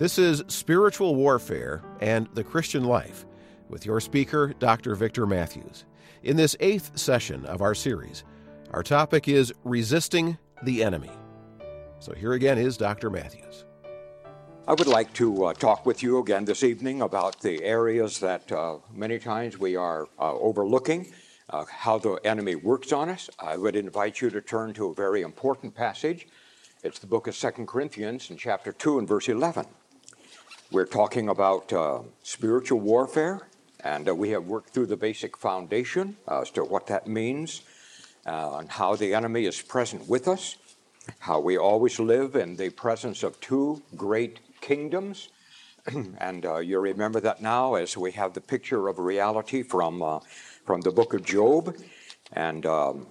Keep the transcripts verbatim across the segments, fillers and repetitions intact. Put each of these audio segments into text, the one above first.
This is Spiritual Warfare and the Christian Life with your speaker, Doctor Victor Matthews. In this eighth session of our series, our topic is Resisting the Enemy. So here again is Doctor Matthews. I would like to uh, talk with you again this evening about the areas that uh, many times we are uh, overlooking, uh, how the enemy works on us. I would invite you to turn to a very important passage. It's the book of Second Corinthians in chapter two and verse eleven. We're talking about uh, spiritual warfare, and uh, we have worked through the basic foundation uh, as to what that means uh, and how the enemy is present with us, how we always live in the presence of two great kingdoms. And uh, you remember that now as we have the picture of reality from, uh, from the book of Job. And um,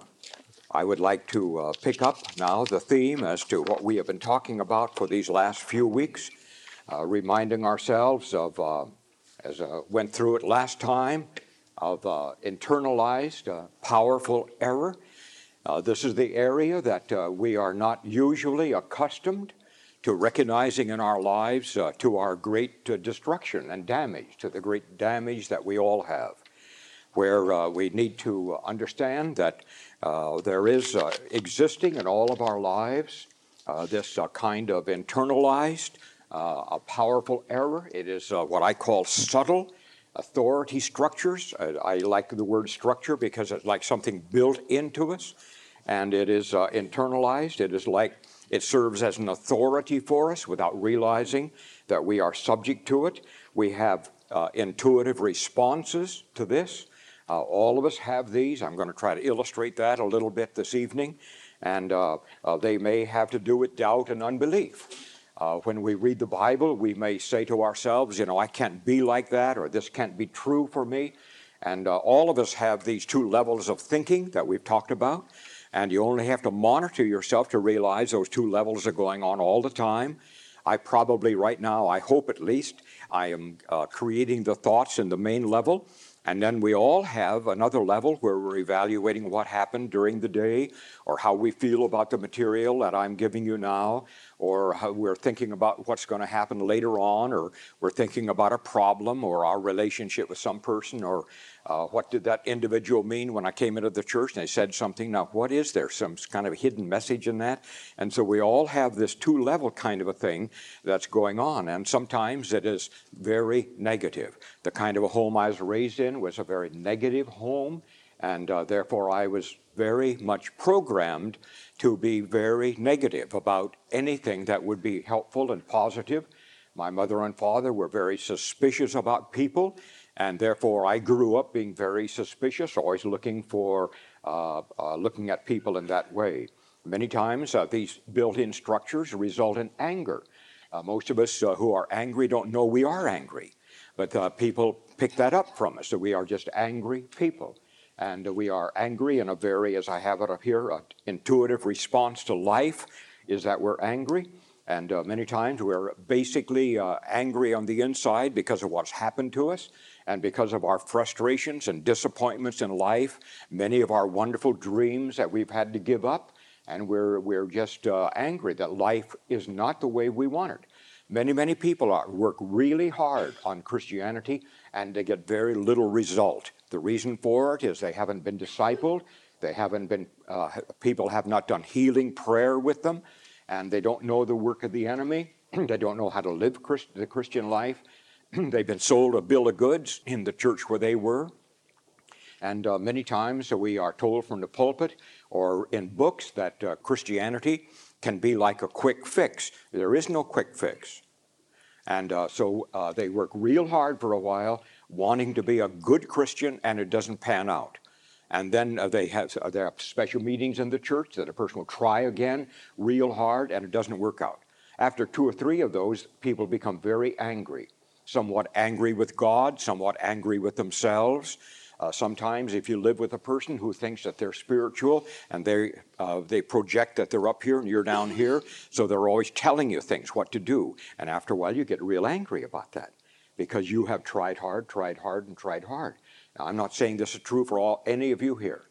I would like to uh, pick up now the theme as to what we have been talking about for these last few weeks. Uh, reminding ourselves of, uh, as I uh, went through it last time, of uh, internalized, uh, powerful error. Uh, this is the area that uh, we are not usually accustomed to recognizing in our lives uh, to our great uh, destruction and damage, to the great damage that we all have, where uh, we need to understand that uh, there is uh, existing in all of our lives uh, this uh, kind of internalized, Uh, a powerful error. It is uh, what I call subtle authority structures. Uh, I like the word structure because it's like something built into us, and it is uh, internalized. It is like it serves as an authority for us without realizing that we are subject to it. We have uh, intuitive responses to this. Uh, all of us have these. I'm going to try to illustrate that a little bit this evening, and uh, uh, they may have to do with doubt and unbelief. Uh, when we read the Bible, we may say to ourselves, you know, I can't be like that, or this can't be true for me. And uh, all of us have these two levels of thinking that we've talked about. And you only have to monitor yourself to realize those two levels are going on all the time. I probably right now, I hope at least, I am uh, creating the thoughts in the main level. And then we all have another level where we're evaluating what happened during the day, or how we feel about the material that I'm giving you now, or how we're thinking about what's going to happen later on, or we're thinking about a problem or our relationship with some person, or uh, what did that individual mean when I came into the church and they said something. Now, what is there? Some kind of hidden message in that? And so we all have this two-level kind of a thing that's going on, and sometimes it is very negative. The kind of a home I was raised in was a very negative home, and uh, therefore I was very much programmed to be very negative about anything that would be helpful and positive. My mother and father were very suspicious about people, and therefore I grew up being very suspicious, always looking for uh, uh, looking at people in that way. Many times uh, these built-in structures result in anger. Uh, most of us uh, who are angry don't know we are angry. But uh, people pick that up from us, that we are just angry people. And uh, we are angry in a very, as I have it up here, uh, intuitive response to life is that we're angry. And uh, many times we're basically uh, angry on the inside because of what's happened to us and because of our frustrations and disappointments in life, many of our wonderful dreams that we've had to give up. And we're, we're just uh, angry that life is not the way we want it. Many, many people are, work really hard on Christianity, and they get very little result. The reason for it is they haven't been discipled. They haven't been, uh, people have not done healing prayer with them, and they don't know the work of the enemy. They don't know how to live Christ, the Christian life. They've been sold a bill of goods in the church where they were. And uh, many times we are told from the pulpit or in books that uh, Christianity can be like a quick fix. There is no quick fix. And uh, so uh, they work real hard for a while, wanting to be a good Christian, and it doesn't pan out. And then uh, they have, uh, there are special meetings in the church that a person will try again real hard, and it doesn't work out. After two or three of those, people become very angry, somewhat angry with God, somewhat angry with themselves. Uh, sometimes if you live with a person who thinks that they're spiritual and they uh, they project that they're up here and you're down here, so they're always telling you things, what to do. And after a while, you get real angry about that because you have tried hard, tried hard, and tried hard. Now, I'm not saying this is true for all any of you here,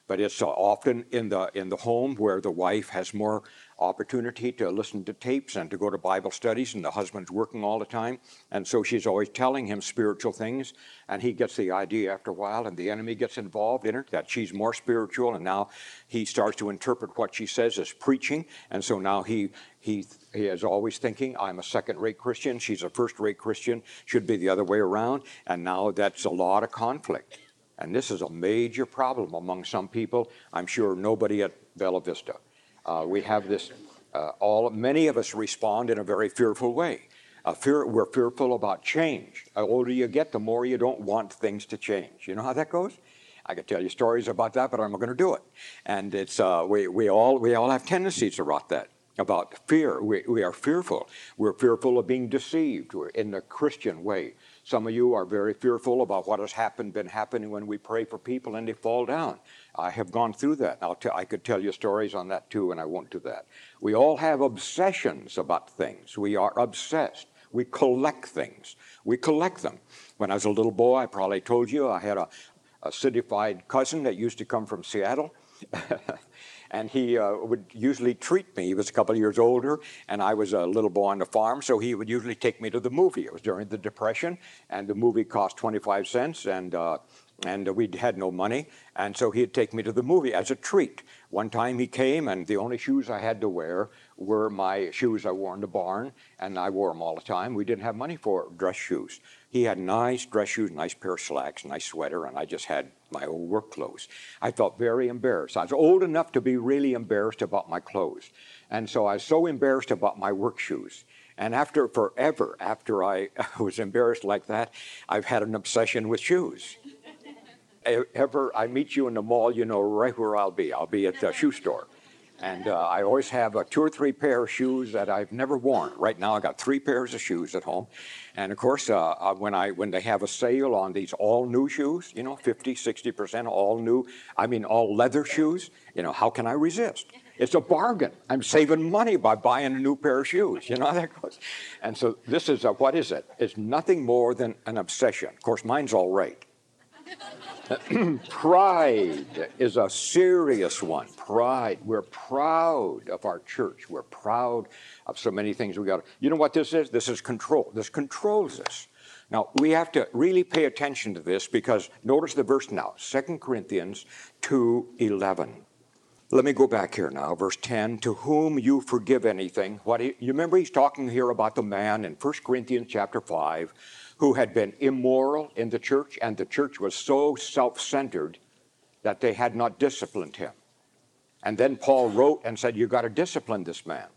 but it's uh, often in the in the home where the wife has more opportunity to listen to tapes and to go to Bible studies, and the husband's working all the time, and so she's always telling him spiritual things, and he gets the idea after a while, and the enemy gets involved in her, that she's more spiritual, and now he starts to interpret what she says as preaching, and so now he he he is always thinking, I'm a second-rate Christian, she's a first-rate Christian, should be the other way around, and now that's a lot of conflict. And this is a major problem among some people. I'm sure nobody at Bella Vista. Uh, we have this, uh, all, many of us respond in a very fearful way. Uh, fear, we're fearful about change. The older you get, the more you don't want things to change. You know how that goes? I could tell you stories about that, but I'm not going to do it. And it's, uh, we, we, all, we all have tendencies about that, about fear. We, we are fearful. We're fearful of being deceived. We're in the Christian way. Some of you are very fearful about what has happened, been happening when we pray for people and they fall down. I have gone through that. I'll t- I could tell you stories on that too, and I won't do that. We all have obsessions about things. We are obsessed. We collect things. We collect them. When I was a little boy, I probably told you, I had a, a citified cousin that used to come from Seattle. And he uh, would usually treat me. He was a couple of years older, and I was a little boy on the farm, so he would usually take me to the movie. It was during the Depression, and the movie cost twenty-five cents, and uh, and we had no money, and so he'd take me to the movie as a treat. One time he came, and the only shoes I had to wear were my shoes I wore in the barn, and I wore them all the time. We didn't have money for dress shoes. He had nice dress shoes, nice pair of slacks, nice sweater, and I just had my old work clothes. I felt very embarrassed. I was old enough to be really embarrassed about my clothes. And so I was so embarrassed about my work shoes. And after forever, after I was embarrassed like that, I've had an obsession with shoes. Ever I meet you in the mall, you know right where I'll be. I'll be at the shoe store. And uh, I always have uh, two or three pair of shoes that I've never worn. Right now I got three pairs of shoes at home. And of course, uh, uh, when I when they have a sale on these all new shoes, you know, fifty, sixty percent all new, I mean all leather shoes, you know, how can I resist? It's a bargain. I'm saving money by buying a new pair of shoes. You know how that goes? And so this is, a, what is it? It's nothing more than an obsession. Of course, mine's all right. Pride is a serious one. Pride. We're proud of our church. We're proud of so many things we got. You know what this is? This is control. This controls us. Now, we have to really pay attention to this because notice the verse now, Second Corinthians two eleven. Let me go back here now, verse ten, to whom you forgive anything. What he, you remember he's talking here about the man in First Corinthians chapter five who had been immoral in the church, and the church was so self-centered that they had not disciplined him. And then Paul wrote and said, you've got to discipline this man.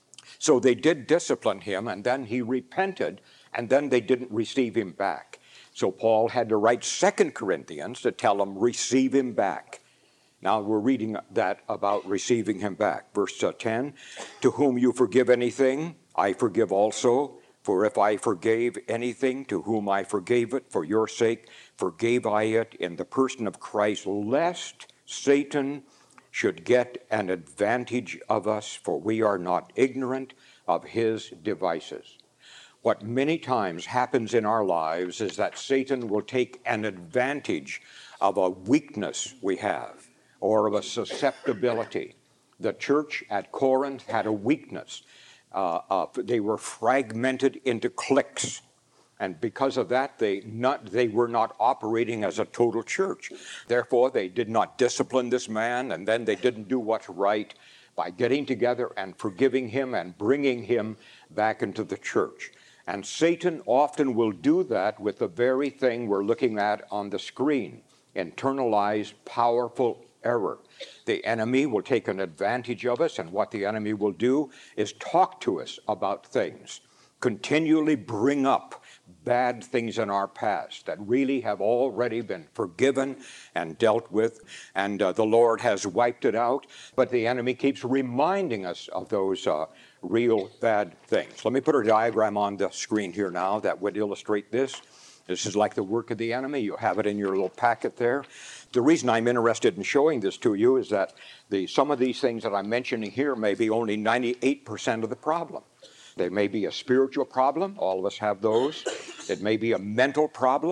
So they did discipline him, and then he repented, and then they didn't receive him back. So Paul had to write Second Corinthians to tell them, receive him back. Now we're reading that about receiving him back. Verse uh, ten, to whom you forgive anything, I forgive also. For if I forgave anything to whom I forgave it for your sake, forgave I it in the person of Christ, lest Satan should get an advantage of us, for we are not ignorant of his devices. What many times happens in our lives is that Satan will take an advantage of a weakness we have, or of a susceptibility. The church at Corinth had a weakness. Uh, uh, they were fragmented into cliques, and because of that, they not they were not operating as a total church. Therefore, they did not discipline this man, and then they didn't do what's right by getting together and forgiving him and bringing him back into the church. And Satan often will do that with the very thing we're looking at on the screen: internalized, powerful error. The enemy will take an advantage of us, and what the enemy will do is talk to us about things, continually bring up bad things in our past that really have already been forgiven and dealt with, and uh, the Lord has wiped it out, but the enemy keeps reminding us of those uh, real bad things. Let me put a diagram on the screen here now that would illustrate this. This is like the work of the enemy. You have it in your little packet there. The reason I'm interested in showing this to you is that the, some of these things that I'm mentioning here may be only ninety-eight percent of the problem. They may be a spiritual problem. All of us have those. It may be a mental problem.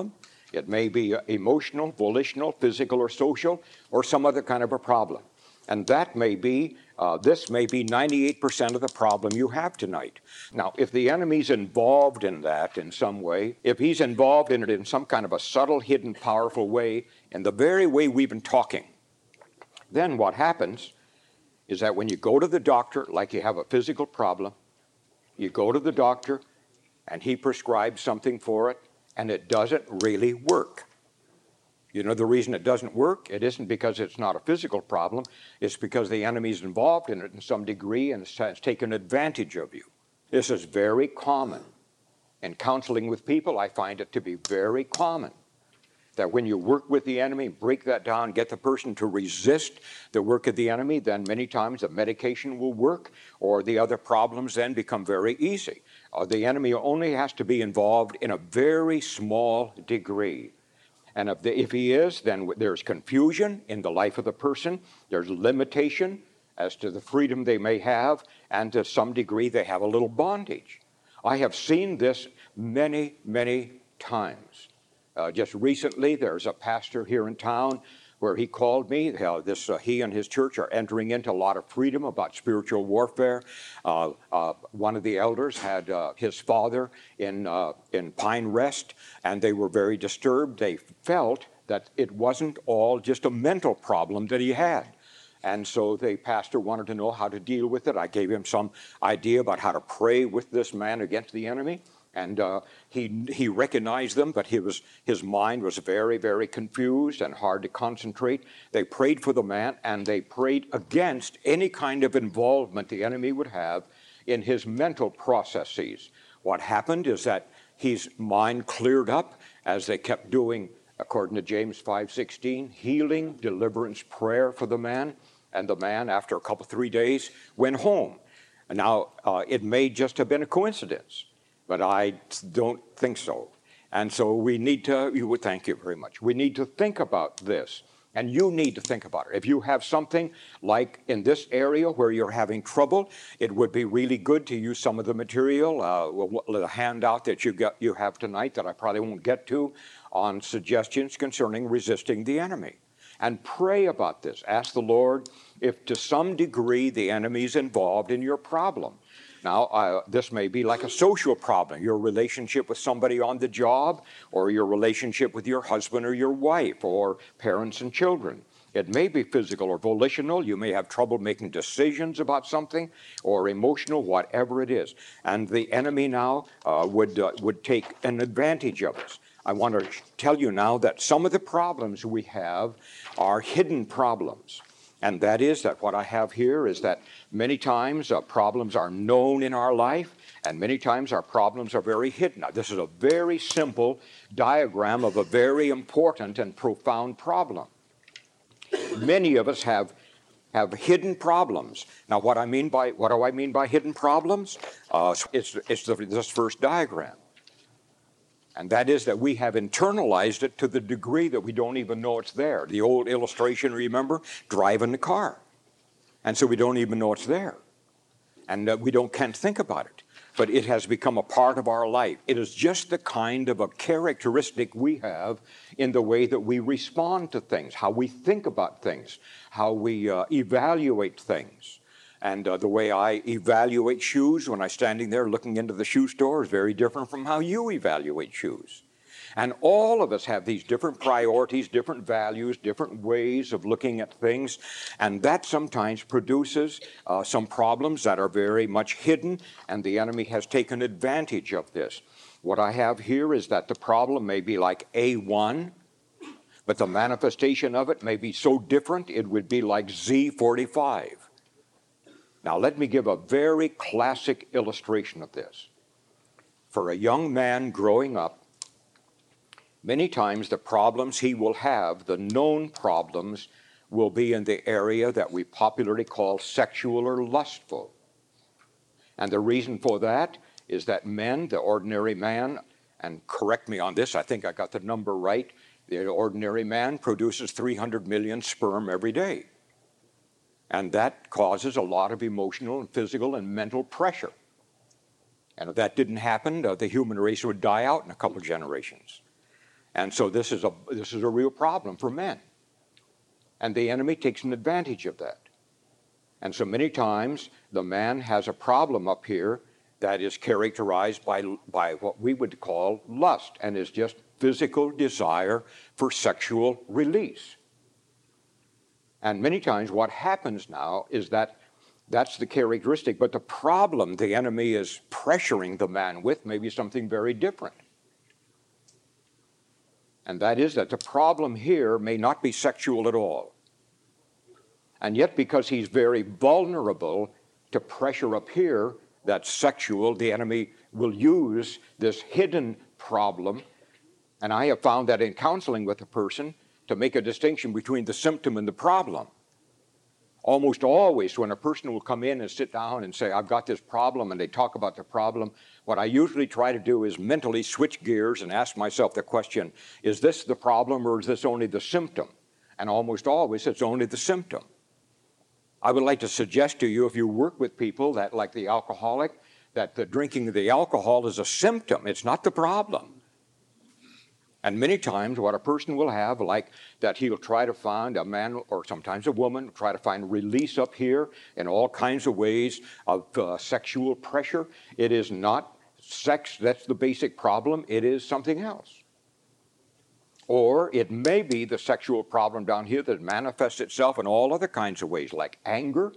It may be emotional, volitional, physical, or social, or some other kind of a problem. And that may be, uh, this may be ninety-eight percent of the problem you have tonight. Now, if the enemy's involved in that in some way, if he's involved in it in some kind of a subtle, hidden, powerful way, in the very way we've been talking, then what happens is that when you go to the doctor, like you have a physical problem, you go to the doctor and he prescribes something for it, and it doesn't really work. You know the reason it doesn't work? It isn't because it's not a physical problem. It's because the enemy's involved in it in some degree and has taken advantage of you. This is very common. In counseling with people, I find it to be very common that when you work with the enemy, break that down, get the person to resist the work of the enemy, then many times the medication will work, or the other problems then become very easy. Uh, the enemy only has to be involved in a very small degree. And if, the, if he is, then there's confusion in the life of the person. There's limitation as to the freedom they may have, and to some degree they have a little bondage. I have seen this many, many times. Uh, just recently, there's a pastor here in town where he called me. Uh, this, uh, he and his church are entering into a lot of freedom about spiritual warfare. Uh, uh, one of the elders had uh, his father in, uh, in Pine Rest, and they were very disturbed. They felt that it wasn't all just a mental problem that he had. And so the pastor wanted to know how to deal with it. I gave him some idea about how to pray with this man against the enemy. And uh, he he recognized them, but he was, his mind was very, very confused and hard to concentrate. They prayed for the man, and they prayed against any kind of involvement the enemy would have in his mental processes. What happened is that his mind cleared up as they kept doing, according to James five sixteen, healing, deliverance, prayer for the man. And the man, after a couple, three days, went home. And now, uh, it may just have been a coincidence, but I don't think so. And so we need to, you would thank you very much. We need to think about this, and you need to think about it. If you have something like in this area where you're having trouble, it would be really good to use some of the material, uh, the handout that you got, you have tonight that I probably won't get to, on suggestions concerning resisting the enemy. And pray about this. Ask the Lord if to some degree the enemy is involved in your problem. Now, uh, this may be like a social problem, your relationship with somebody on the job, or your relationship with your husband or your wife, or parents and children. It may be physical or volitional. You may have trouble making decisions about something, or emotional, whatever it is. And the enemy now uh, would, uh, would take an advantage of us. I want to tell you now that some of the problems we have are hidden problems. And that is that what I have here is that many times uh, problems are known in our life, and many times our problems are very hidden. Now, this is a very simple diagram of a very important and profound problem. Many of us have have hidden problems. Now, what I mean by what do I mean by hidden problems? Uh, it's it's the, this first diagram. And that is that we have internalized it to the degree that we don't even know it's there. The old illustration, remember? Driving the car. And so we don't even know it's there. And uh, we don't can't think about it. But it has become a part of our life. It is just the kind of a characteristic we have in the way that we respond to things, how we think about things, how we uh, evaluate things. And uh, the way I evaluate shoes when I'm standing there looking into the shoe store is very different from how you evaluate shoes. And all of us have these different priorities, different values, different ways of looking at things. And that sometimes produces uh, some problems that are very much hidden, and the enemy has taken advantage of this. What I have here is that the problem may be like A one, but the manifestation of it may be so different it would be like Z forty-five. Now, let me give a very classic illustration of this. For a young man growing up, many times the problems he will have, the known problems, will be in the area that we popularly call sexual or lustful. And the reason for that is that men, the ordinary man, and correct me on this, I think I got the number right, the ordinary man produces three hundred million sperm every day. And that causes a lot of emotional and physical and mental pressure. And if that didn't happen, uh, the human race would die out in a couple of generations. And so this is a, this is a real problem for men. And the enemy takes an advantage of that. And so many times the man has a problem up here that is characterized by, by what we would call lust, and is just physical desire for sexual release. And many times what happens now is that that's the characteristic, but the problem the enemy is pressuring the man with may be something very different. And that is that the problem here may not be sexual at all. And yet, because he's very vulnerable to pressure up here that's sexual, the enemy will use this hidden problem. And I have found that in counseling with a person, to make a distinction between the symptom and the problem. Almost always when a person will come in and sit down and say, I've got this problem, and they talk about the problem, what I usually try to do is mentally switch gears and ask myself the question, is this the problem or is this only the symptom? And almost always it's only the symptom. I would like to suggest to you, if you work with people that, like the alcoholic, that the drinking of the alcohol is a symptom, it's not the problem. And many times what a person will have, like that he'll try to find, a man or sometimes a woman, try to find release up here in all kinds of ways of uh, sexual pressure. It is not sex that's the basic problem, it is something else. Or it may be the sexual problem down here that manifests itself in all other kinds of ways, like anger.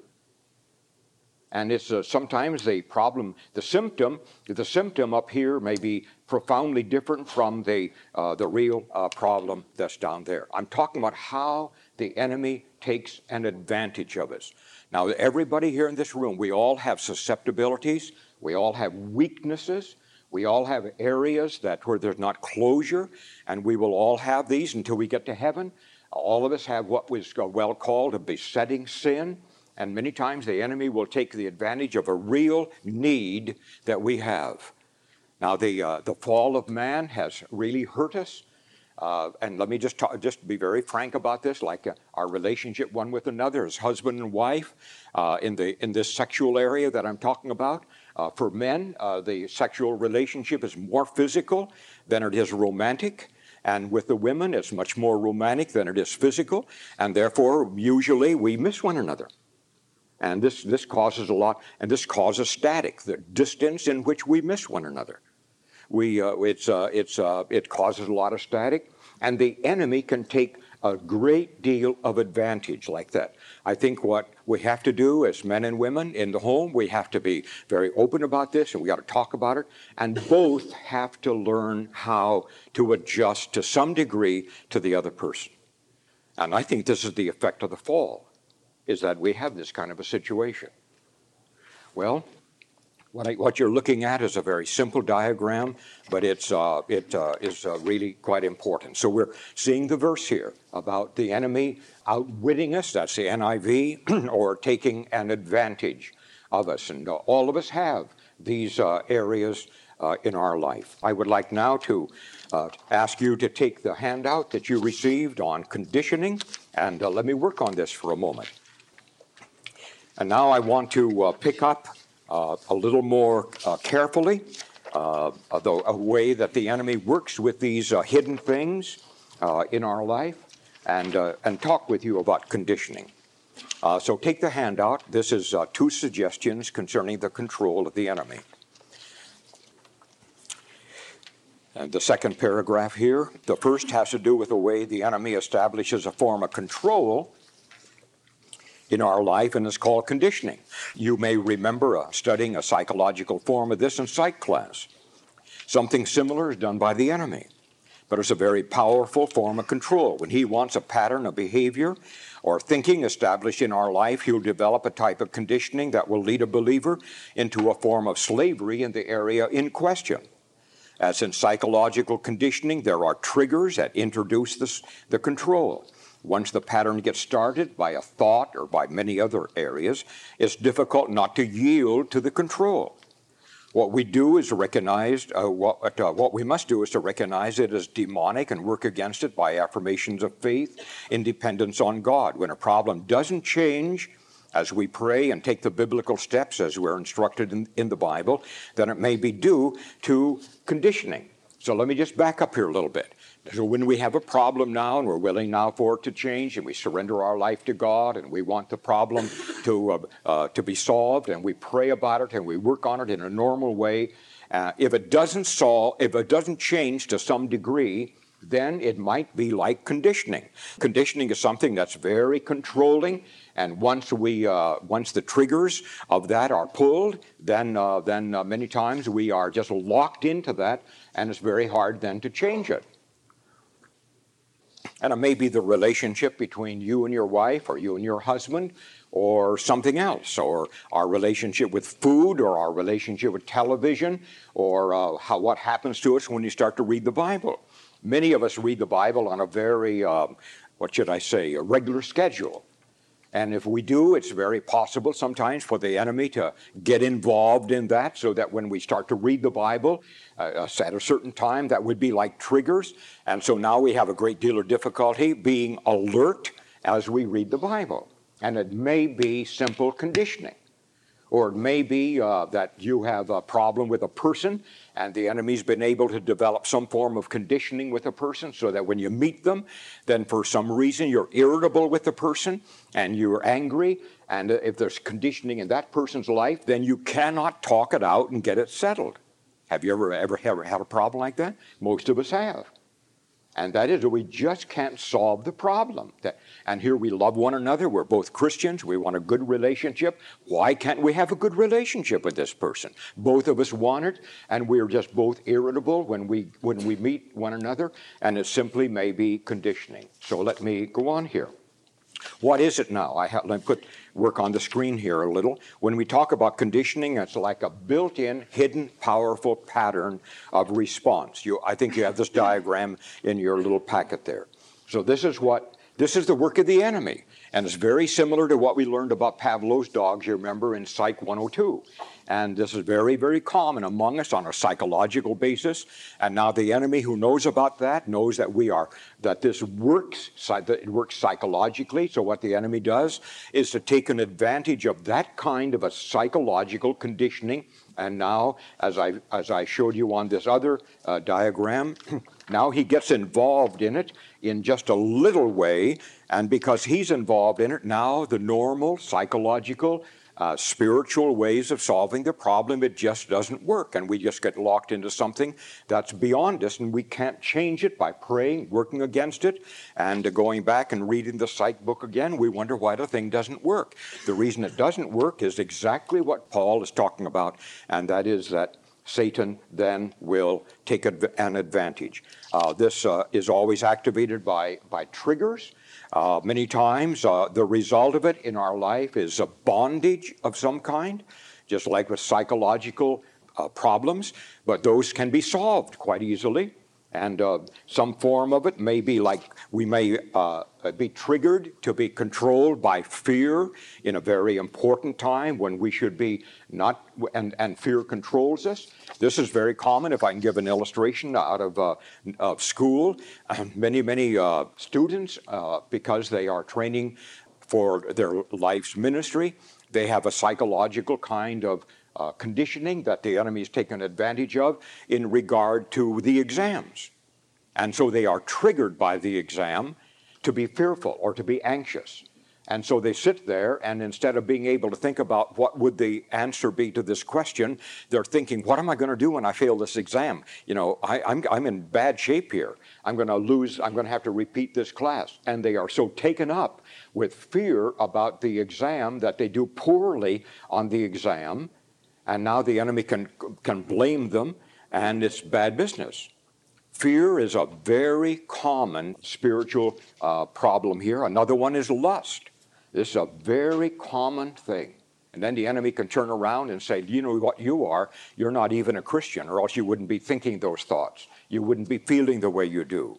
And it's uh, sometimes the problem, the symptom, the symptom up here may be profoundly different from the, uh, the real uh, problem that's down there. I'm talking about how the enemy takes an advantage of us. Now, everybody here in this room, we all have susceptibilities. We all have weaknesses. We all have areas that where there's not closure, and we will all have these until we get to heaven. All of us have what was well called a besetting sin. And many times the enemy will take the advantage of a real need that we have. Now, the, uh, the fall of man has really hurt us. Uh, and let me just talk, just be very frank about this, like uh, our relationship one with another as husband and wife uh, in, the, in this sexual area that I'm talking about. Uh, for men, uh, the sexual relationship is more physical than it is romantic. And with the women, it's much more romantic than it is physical. And therefore, usually we miss one another. And this, this causes a lot, and this causes static, the distance in which we miss one another. We, uh, it's, uh, it's, uh, it causes a lot of static, and the enemy can take a great deal of advantage like that. I think what we have to do as men and women in the home, we have to be very open about this, and we got to talk about it, and both have to learn how to adjust to some degree to the other person. And I think this is the effect of the fall, is that we have this kind of a situation. Well, what, I, what you're looking at is a very simple diagram, but it's, uh, it uh, is uh, really quite important. So we're seeing the verse here about the enemy outwitting us, that's the N I V, or taking an advantage of us. And uh, all of us have these uh, areas uh, in our life. I would like now to uh, ask you to take the handout that you received on conditioning, and uh, let me work on this for a moment. And now I want to uh, pick up uh, a little more uh, carefully uh, the a way that the enemy works with these uh, hidden things uh, in our life, and, uh, and talk with you about conditioning. Uh, so take the handout. This is uh, two suggestions concerning the control of the enemy. And the second paragraph here, the first has to do with the way the enemy establishes a form of control in our life, and it's called conditioning. You may remember uh, studying a psychological form of this in psych class. Something similar is done by the enemy, but it's a very powerful form of control. When he wants a pattern of behavior or thinking established in our life, he'll develop a type of conditioning that will lead a believer into a form of slavery in the area in question. As in psychological conditioning, there are triggers that introduce this, the control. Once the pattern gets started by a thought or by many other areas, it's difficult not to yield to the control. What we do is recognize, uh, what, uh, what we must do is to recognize it as demonic and work against it by affirmations of faith in dependence on God. When a problem doesn't change, as we pray and take the biblical steps as we're instructed in, in the Bible, then it may be due to conditioning. So let me just back up here a little bit. So when we have a problem now and we're willing now for it to change and we surrender our life to God and we want the problem to, uh, uh, to be solved and we pray about it and we work on it in a normal way, uh, if it doesn't solve, if it doesn't change to some degree, then it might be like conditioning. Conditioning is something that's very controlling, and once we, uh, once the triggers of that are pulled, then, uh, then uh, many times we are just locked into that, and it's very hard then to change it. And it may be the relationship between you and your wife, or you and your husband, or something else, or our relationship with food, or our relationship with television, or uh, how, what happens to us when you start to read the Bible. Many of us read the Bible on a very, uh, what should I say, a regular schedule. And if we do, it's very possible sometimes for the enemy to get involved in that, so that when we start to read the Bible uh, at a certain time, that would be like triggers. And so now we have a great deal of difficulty being alert as we read the Bible. And it may be simple conditioning. Or it may be uh, that you have a problem with a person and the enemy's been able to develop some form of conditioning with a person so that when you meet them, then for some reason you're irritable with the person and you're angry. And if there's conditioning in that person's life, then you cannot talk it out and get it settled. Have you ever, ever, ever had a problem like that? Most of us have. And that is that we just can't solve the problem. And here we love one another. We're both Christians. We want a good relationship. Why can't we have a good relationship with this person? Both of us want it, and we're just both irritable when we when we meet one another, and it simply may be conditioning. So let me go on here. What is it now? I have, let me put work on the screen here a little. When we talk about conditioning, it's like a built-in, hidden, powerful pattern of response. You, I think you have this diagram in your little packet there. So this is what this is the work of the enemy, and it's very similar to what we learned about Pavlov's dogs. You remember in Psych one oh two. And this is very, very common among us on a psychological basis. And now the enemy who knows about that knows that we are, that this works, that it works psychologically. So what the enemy does is to take an advantage of that kind of a psychological conditioning. And now, as I, as I showed you on this other uh, diagram, now he gets involved in it in just a little way. And because he's involved in it, now the normal psychological Uh, spiritual ways of solving the problem, it just doesn't work. And we just get locked into something that's beyond us, and we can't change it by praying, working against it, and uh, going back and reading the psych book again. We wonder why the thing doesn't work. The reason it doesn't work is exactly what Paul is talking about, and that is that Satan then will take an advantage. Uh, this uh, is always activated by, by triggers. Uh, many times uh, the result of it in our life is a bondage of some kind, just like with psychological uh, problems, but those can be solved quite easily. And uh, some form of it may be like we may uh, be triggered to be controlled by fear in a very important time when we should be not, and, and fear controls us. This is very common. If I can give an illustration out of, uh, of school, uh, many, many uh, students, uh, because they are training for their life's ministry, they have a psychological kind of Uh, conditioning that the enemy is taking advantage of in regard to the exams. And so they are triggered by the exam to be fearful or to be anxious. And so they sit there, and instead of being able to think about what would the answer be to this question, they're thinking, what am I going to do when I fail this exam? You know, I, I'm, I'm in bad shape here. I'm going to lose, I'm going to have to repeat this class. And they are so taken up with fear about the exam that they do poorly on the exam. And now the enemy can, can blame them, and it's bad business. Fear is a very common spiritual uh, problem here. Another one is lust. This is a very common thing. And then the enemy can turn around and say, you know what you are? You're not even a Christian, or else you wouldn't be thinking those thoughts. You wouldn't be feeling the way you do.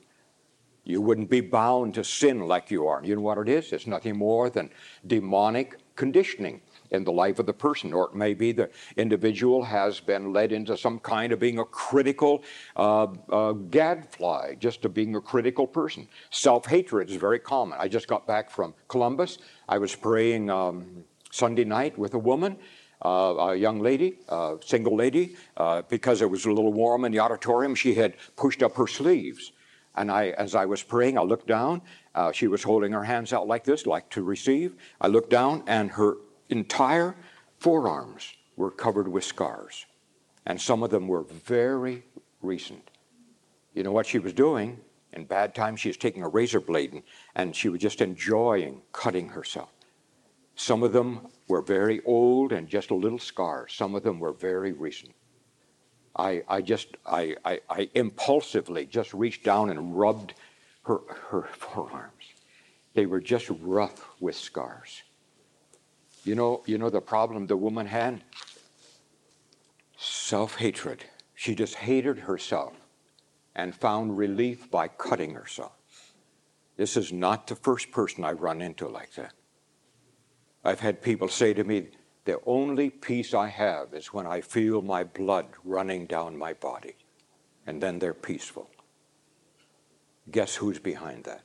You wouldn't be bound to sin like you are. You know what it is? It's nothing more than demonic conditioning in the life of the person. Or it may be the individual has been led into some kind of being a critical uh, uh, gadfly, just to being a critical person. Self-hatred is very common. I just got back from Columbus. I was praying um, Sunday night with a woman, uh, a young lady, a single lady, uh, because it was a little warm in the auditorium. She had pushed up her sleeves. And I, as I was praying, I looked down. Uh, she was holding her hands out like this, like to receive. I looked down, and her entire forearms were covered with scars. And some of them were very recent. You know what she was doing? In bad times, she was taking a razor blade, and, and she was just enjoying cutting herself. Some of them were very old and just a little scars. Some of them were very recent. I, I just, I, I, I impulsively just reached down and rubbed her, her forearms. They were just rough with scars. You know, you know the problem the woman had? Self-hatred. She just hated herself and found relief by cutting herself. This is not the first person I've run into like that. I've had people say to me, the only peace I have is when I feel my blood running down my body. And then they're peaceful. Guess who's behind that?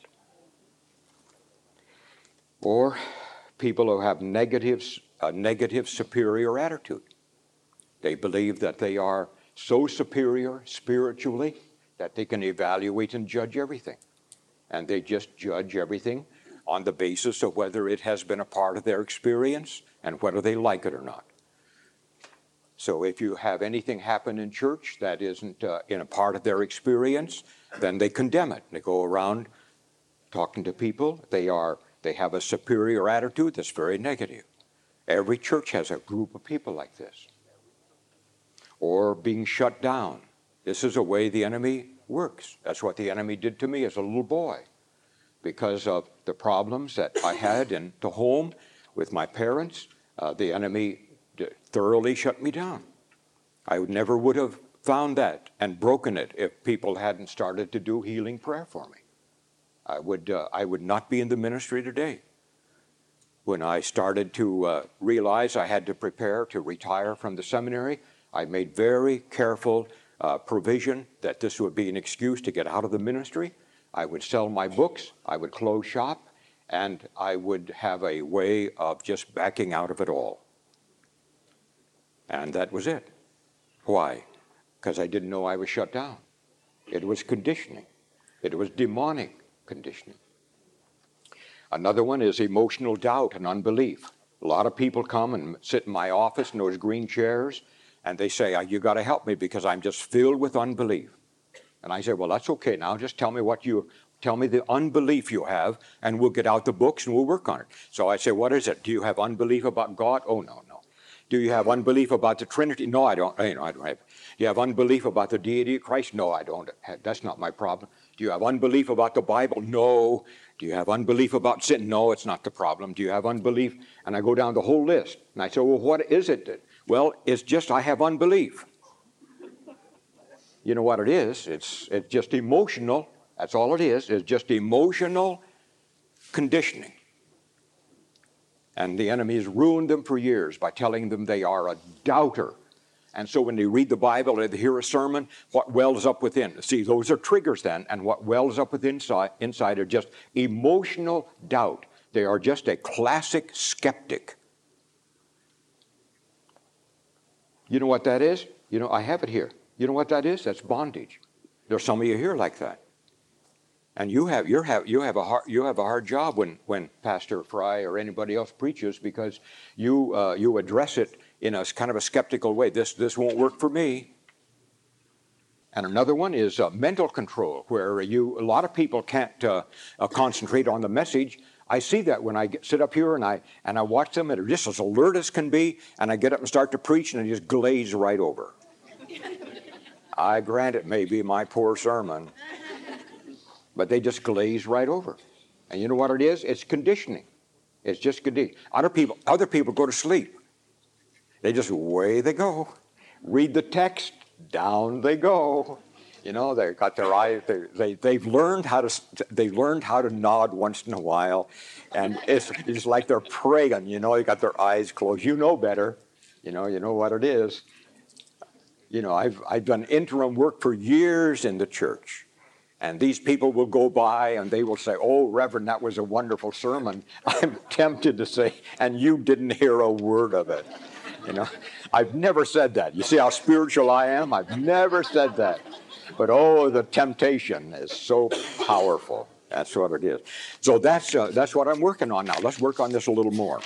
Or people who have negatives, a negative superior attitude. They believe that they are so superior spiritually that they can evaluate and judge everything. And they just judge everything on the basis of whether it has been a part of their experience and whether they like it or not. So if you have anything happen in church that isn't uh, in a part of their experience, then they condemn it. They go around talking to people. They are they have a superior attitude that's very negative. Every church has a group of people like this. Or being shut down. This is a way the enemy works. That's what the enemy did to me as a little boy. Because of the problems that I had in the home with my parents, uh, the enemy d- thoroughly shut me down. I would never would have found that and broken it if people hadn't started to do healing prayer for me. I would, uh, I would not be in the ministry today. When I started to uh, realize I had to prepare to retire from the seminary, I made very careful uh, provision that this would be an excuse to get out of the ministry. I would sell my books, I would close shop, and I would have a way of just backing out of it all. And that was it. Why? Because I didn't know I was shut down. It was conditioning. It was demonic conditioning. Another one is emotional doubt and unbelief. A lot of people come and sit in my office in those green chairs, and they say, you got to help me because I'm just filled with unbelief. And I say, well, that's okay now. Just tell me what you, tell me the unbelief you have, and we'll get out the books and we'll work on it. So I say, what is it? Do you have unbelief about God? Oh, no, no. Do you have unbelief about the Trinity? No, I don't. You know, I don't have. Do you have unbelief about the deity of Christ? No, I don't. That's not my problem. Do you have unbelief about the Bible? No. Do you have unbelief about sin? No, it's not the problem. Do you have unbelief? And I go down the whole list. And I say, well, what is it? That, well, it's just I have unbelief. You know what it is? It's, it's just emotional. That's all it is. It's just emotional conditioning. And the enemy has ruined them for years by telling them they are a doubter. And so when they read the Bible or they hear a sermon, what wells up within? See, those are triggers then. And what wells up within inside, inside are just emotional doubt. They are just a classic skeptic. You know what that is? You know, I have it here. You know what that is? That's bondage. There's some of you here like that. And you have, you have, you have a hard, you have a hard job when, when Pastor Fry or anybody else preaches because you, uh, you address it in a kind of a skeptical way. This, this won't work for me. And another one is uh, mental control, where you, a lot of people can't uh, uh, concentrate on the message. I see that when I get, sit up here and I, and I watch them, and they're just as alert as can be, and I get up and start to preach, and they just glaze right over. I grant it may be my poor sermon, but they just glaze right over. And you know what it is? It's conditioning. It's just conditioning. Other people, other people go to sleep. They just, away they go. Read the text, down they go. You know, they've got their eyes, they, they, they've learned how to, they've learned how to nod once in a while. And it's, it's like they're praying, you know, they got their eyes closed. You know better. You know, you know what it is. You know, I've, I've done interim work for years in the church. And these people will go by and they will say, oh, Reverend, that was a wonderful sermon. I'm tempted to say, and you didn't hear a word of it. You know, I've never said that. You see how spiritual I am? I've never said that. But oh, the temptation is so powerful. That's what it is. So that's uh, that's what I'm working on now. Let's work on this a little more.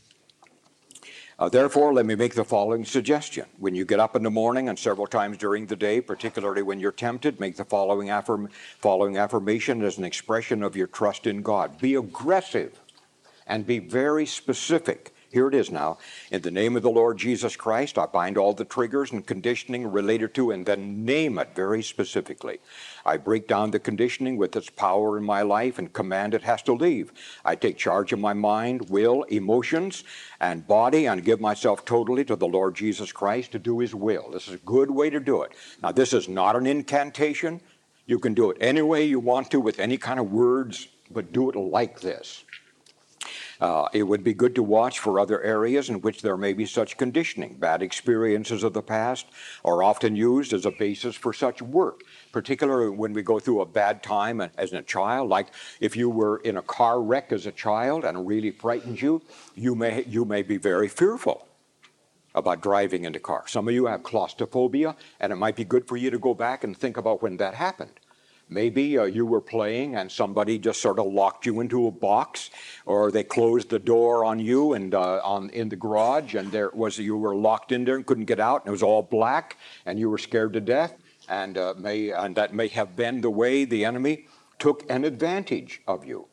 Uh, therefore, let me make the following suggestion. When you get up in the morning and several times during the day, particularly when you're tempted, make the following, affirm, following affirmation as an expression of your trust in God. Be aggressive and be very specific. Here it is now. In the name of the Lord Jesus Christ, I bind all the triggers and conditioning related to, and then name it very specifically. I break down the conditioning with its power in my life and command it has to leave. I take charge of my mind, will, emotions, and body and give myself totally to the Lord Jesus Christ to do His will. This is a good way to do it. Now, this is not an incantation. You can do it any way you want to with any kind of words, but do it like this. Uh, it would be good to watch for other areas in which there may be such conditioning. Bad experiences of the past are often used as a basis for such work, particularly when we go through a bad time as a child. Like if you were in a car wreck as a child and it really frightened you, you may, you may be very fearful about driving in the car. Some of you have claustrophobia, and it might be good for you to go back and think about when that happened. Maybe uh, you were playing and somebody just sort of locked you into a box, or they closed the door on you and uh, on in the garage, and there was you were locked in there and couldn't get out, and it was all black, and you were scared to death, and uh, may and that may have been the way the enemy took an advantage of you.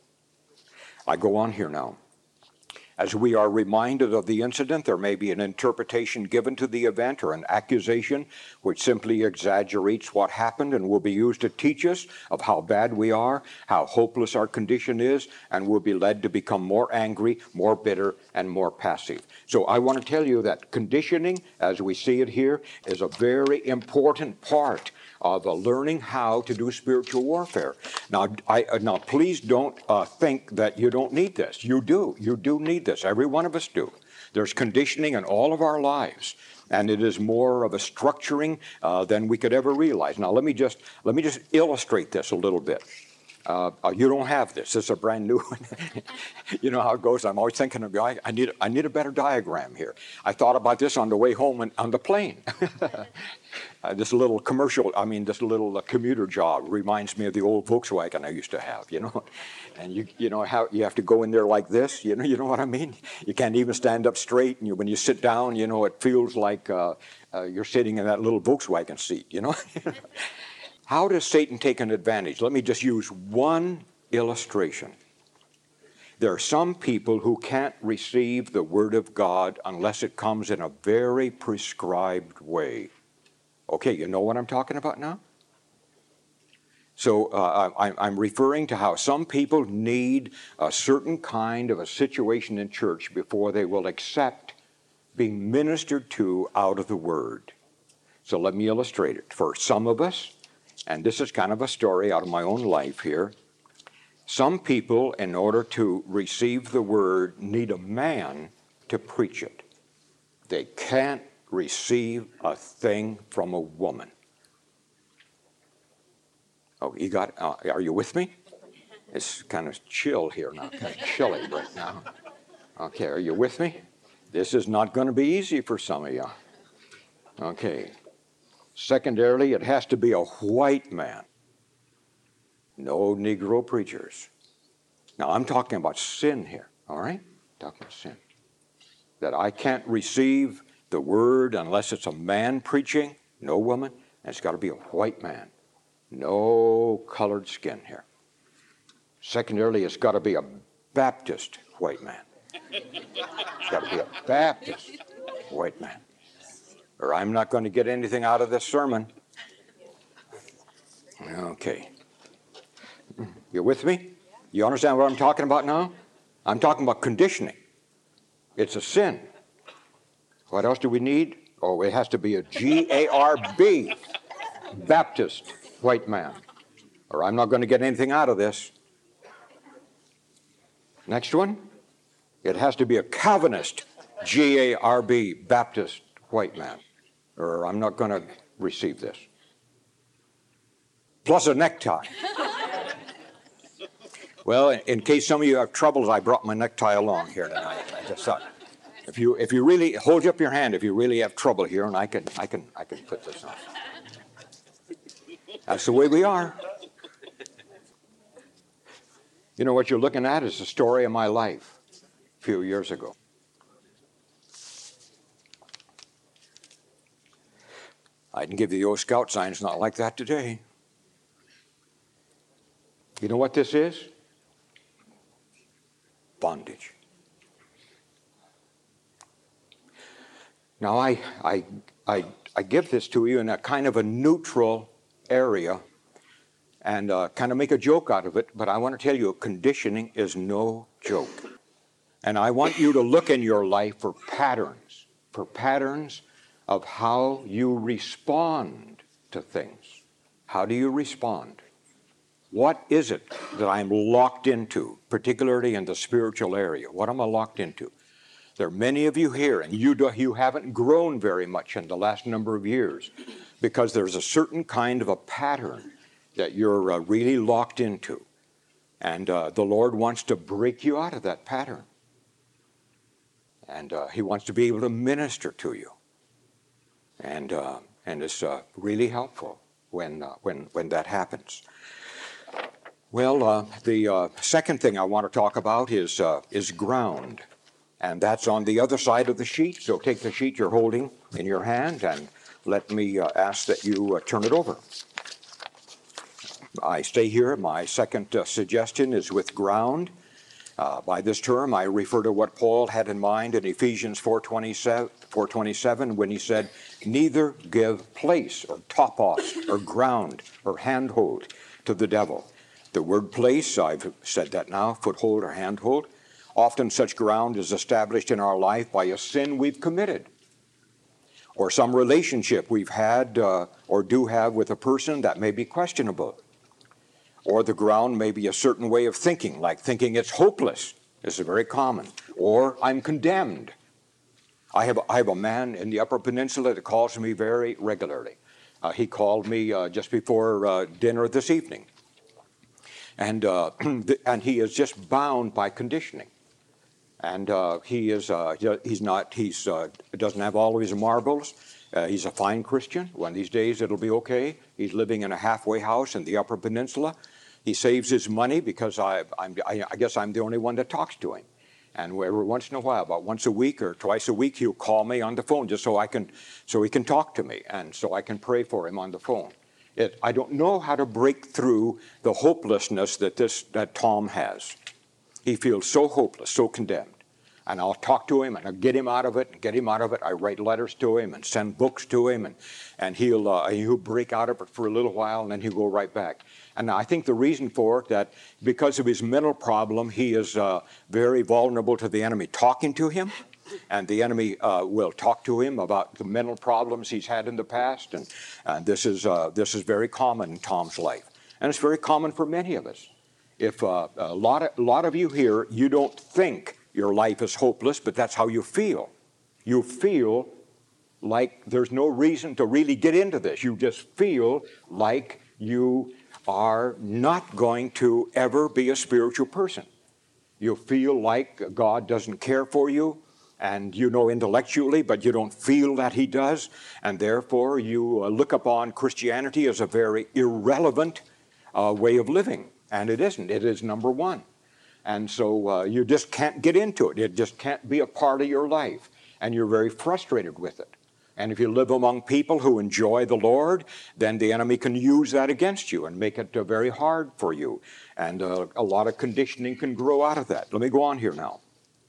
I go on here now. As we are reminded of the incident, there may be an interpretation given to the event or an accusation which simply exaggerates what happened and will be used to teach us of how bad we are, how hopeless our condition is, and will be led to become more angry, more bitter, and more passive. So I want to tell you that conditioning, as we see it here, is a very important part of uh, learning how to do spiritual warfare. Now, I, uh, now please don't uh, think that you don't need this. You do. You do need this. Every one of us do. There's conditioning in all of our lives, and it is more of a structuring uh, than we could ever realize. Now, let me just let me just illustrate this a little bit. Uh, uh, you don't have this. This is a brand new one. You know how it goes. I'm always thinking of, I, I need I need a better diagram here. I thought about this on the way home and, on the plane. uh, this little commercial, I mean, this little uh, commuter job reminds me of the old Volkswagen I used to have, you know. And you you know how you have to go in there like this, you know, you know what I mean? You can't even stand up straight, and you, when you sit down, you know, it feels like uh, uh, you're sitting in that little Volkswagen seat, you know. How does Satan take an advantage? Let me just use one illustration. There are some people who can't receive the Word of God unless it comes in a very prescribed way. Okay, you know what I'm talking about now? So uh, I, I'm referring to how some people need a certain kind of a situation in church before they will accept being ministered to out of the Word. So let me illustrate it. For some of us, and this is kind of a story out of my own life here. Some people, in order to receive the Word, need a man to preach it. They can't receive a thing from a woman. Oh, you got, uh, are you with me? It's kind of chill here now, kind of chilly right now. Okay, are you with me? This is not going to be easy for some of you. Okay. Secondarily, it has to be a white man. No Negro preachers. Now, I'm talking about sin here, all right? I'm talking about sin. That I can't receive the Word unless it's a man preaching, no woman, and it's got to be a white man. No colored skin here. Secondarily, it's got to be a Baptist white man. It's got to be a Baptist white man, or I'm not going to get anything out of this sermon. Okay. You with me? You understand what I'm talking about now? I'm talking about conditioning. It's a sin. What else do we need? Oh, it has to be a G A R B, Baptist white man, or I'm not going to get anything out of this. Next one. It has to be a Calvinist, G A R B, Baptist white man, or I'm not going to receive this. Plus a necktie. Well, in case some of you have troubles, I brought my necktie along here tonight. I just thought, if you if you really hold up your hand, if you really have trouble here, and I can I can I can put this on. That's the way we are. You know, what you're looking at is the story of my life a few years ago. I didn't give you the old scout sign. It's not like that today. You know what this is? Bondage. Now, I, I, I, I give this to you in a kind of a neutral area and uh, kind of make a joke out of it, but I want to tell you, conditioning is no joke. And I want you to look in your life for patterns, for patterns of how you respond to things. How do you respond? What is it that I'm locked into, particularly in the spiritual area? What am I locked into? There are many of you here, and you, do, you haven't grown very much in the last number of years because there's a certain kind of a pattern that you're uh, really locked into. And uh, the Lord wants to break you out of that pattern. And uh, He wants to be able to minister to you. And, uh, and it's uh, really helpful when, uh, when, when that happens. Well, uh, the uh, second thing I want to talk about is, uh, is ground. And that's on the other side of the sheet. So take the sheet you're holding in your hand and let me uh, ask that you uh, turn it over. I stay here. My second uh, suggestion is with ground. Uh, by this term, I refer to what Paul had in mind in Ephesians four twenty-seven when he said, neither give place or topos or ground or handhold to the devil. The word place, I've said that now, foothold or handhold. Often such ground is established in our life by a sin we've committed or some relationship we've had uh, or do have with a person that may be questionable. Or the ground may be a certain way of thinking, like thinking it's hopeless. This is very common. Or I'm condemned. I have, I have a man in the Upper Peninsula that calls me very regularly. Uh, he called me uh, just before uh, dinner this evening. And, uh, and he is just bound by conditioning. And uh, he is, uh, he's not, he's, uh, doesn't have all of his marbles. Uh, he's a fine Christian. One of these days it'll be okay. He's living in a halfway house in the Upper Peninsula. He saves his money because I, I'm, I, I guess I'm the only one that talks to him. And every once in a while, about once a week or twice a week, he'll call me on the phone just so I can, so he can talk to me and so I can pray for him on the phone. It, I don't know how to break through the hopelessness that this that Tom has. He feels so hopeless, so condemned. And I'll talk to him and I'll get him out of it and get him out of it. I write letters to him and send books to him and, and he'll, uh, he'll break out of it for a little while and then he'll go right back. And I think the reason for it that because of his mental problem, he is uh, very vulnerable to the enemy talking to him. And the enemy uh, will talk to him about the mental problems he's had in the past. And, and this is uh, this is very common in Tom's life. And it's very common for many of us. If uh, a lot of, a lot of you here, you don't think your life is hopeless, but that's how you feel. You feel like there's no reason to really get into this. You just feel like you are not going to ever be a spiritual person. You feel like God doesn't care for you, and you know intellectually, but you don't feel that He does, and therefore you uh, look upon Christianity as a very irrelevant uh, way of living, and it isn't. It is number one. And so uh, you just can't get into it. It just can't be a part of your life, and you're very frustrated with it. And if you live among people who enjoy the Lord, then the enemy can use that against you and make it uh, very hard for you. And uh, a lot of conditioning can grow out of that. Let me go on here now.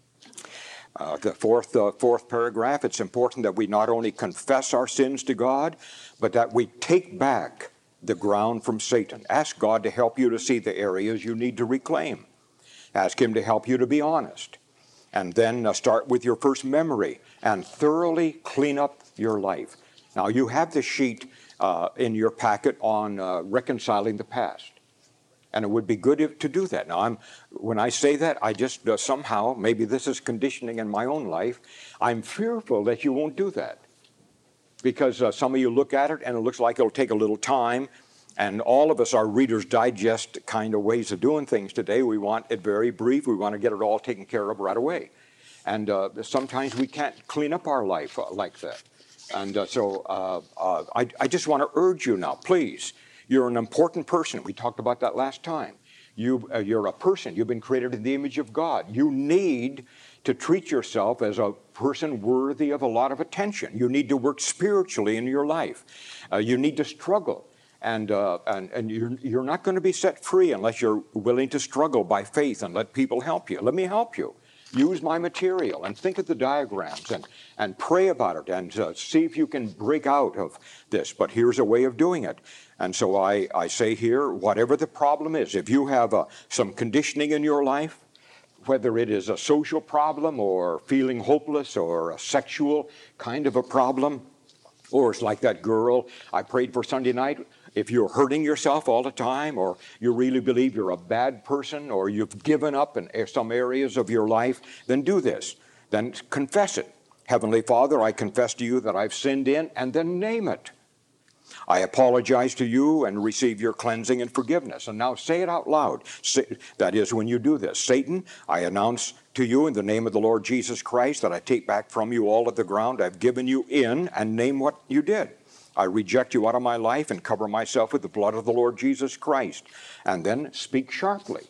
Uh, the fourth, uh, fourth paragraph, it's important that we not only confess our sins to God, but that we take back the ground from Satan. Ask God to help you to see the areas you need to reclaim. Ask Him to help you to be honest. And then uh, start with your first memory and thoroughly clean up your life. Now, you have the sheet uh, in your packet on uh, reconciling the past. And it would be good if, to do that. Now, I'm, when I say that, I just uh, somehow, maybe this is conditioning in my own life, I'm fearful that you won't do that. Because uh, some of you look at it and it looks like it'll take a little time. And all of us are Reader's Digest kind of ways of doing things today. We want it very brief. We want to get it all taken care of right away. And uh, sometimes we can't clean up our life uh, like that. And uh, so uh, uh, I, I just want to urge you now, please, You're an important person. We talked about that last time. You, uh, you're a person. You've been created in the image of God. You need to treat yourself as a person worthy of a lot of attention. You need to work spiritually in your life. Uh, you need to struggle. And, uh, and, and you're, you're not going to be set free unless you're willing to struggle by faith and let people help you. Let me help you. Use my material and think of the diagrams and, and pray about it and uh, see if you can break out of this. But here's a way of doing it. And so I, I say here, whatever the problem is, if you have uh, some conditioning in your life, whether it is a social problem or feeling hopeless or a sexual kind of a problem, or it's like that girl I prayed for Sunday night. If you're hurting yourself all the time, or you really believe you're a bad person, or you've given up in some areas of your life, then do this. Then confess it. Heavenly Father, I confess to you that I've sinned in, and then name it. I apologize to you and receive your cleansing and forgiveness. And now say it out loud. Say, that is, when you do this, Satan, I announce to you in the name of the Lord Jesus Christ that I take back from you all of the ground I've given you in, and name what you did. I reject you out of my life and cover myself with the blood of the Lord Jesus Christ. And then speak sharply.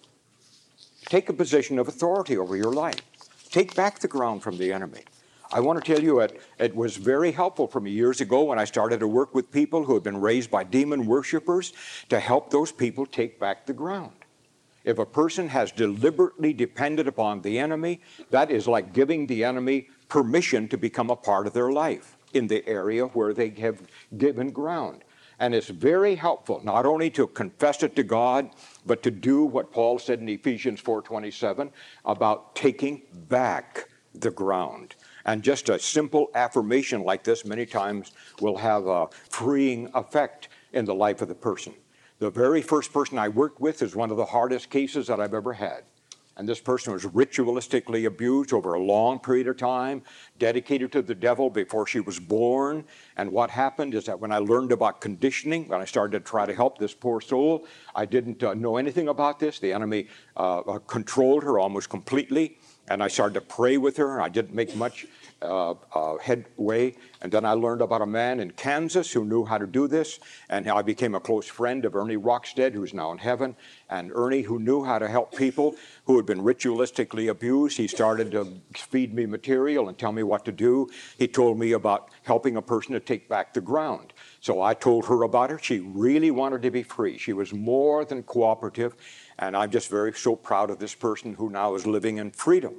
Take a position of authority over your life. Take back the ground from the enemy. I want to tell you, it, it was very helpful for me years ago when I started to work with people who had been raised by demon worshipers to help those people take back the ground. If a person has deliberately depended upon the enemy, that is like giving the enemy permission to become a part of their life in the area where they have given ground. And it's very helpful not only to confess it to God, but to do what Paul said in Ephesians four twenty-seven about taking back the ground. And just a simple affirmation like this many times will have a freeing effect in the life of the person. The very first person I worked with is one of the hardest cases that I've ever had. And this person was ritualistically abused over a long period of time, dedicated to the devil before she was born. And what happened is that when I learned about conditioning, when I started to try to help this poor soul, I didn't uh, know anything about this. The enemy uh, uh, controlled her almost completely. And I started to pray with her. I didn't make much uh, uh, headway. And then I learned about a man in Kansas who knew how to do this. And I became a close friend of Ernie Rockstead, who's now in heaven. And Ernie, who knew how to help people who had been ritualistically abused, he started to feed me material and tell me what to do. He told me about helping a person to take back the ground. So I told her about her. She really wanted to be free. She was more than cooperative. And I'm just very so proud of this person who now is living in freedom.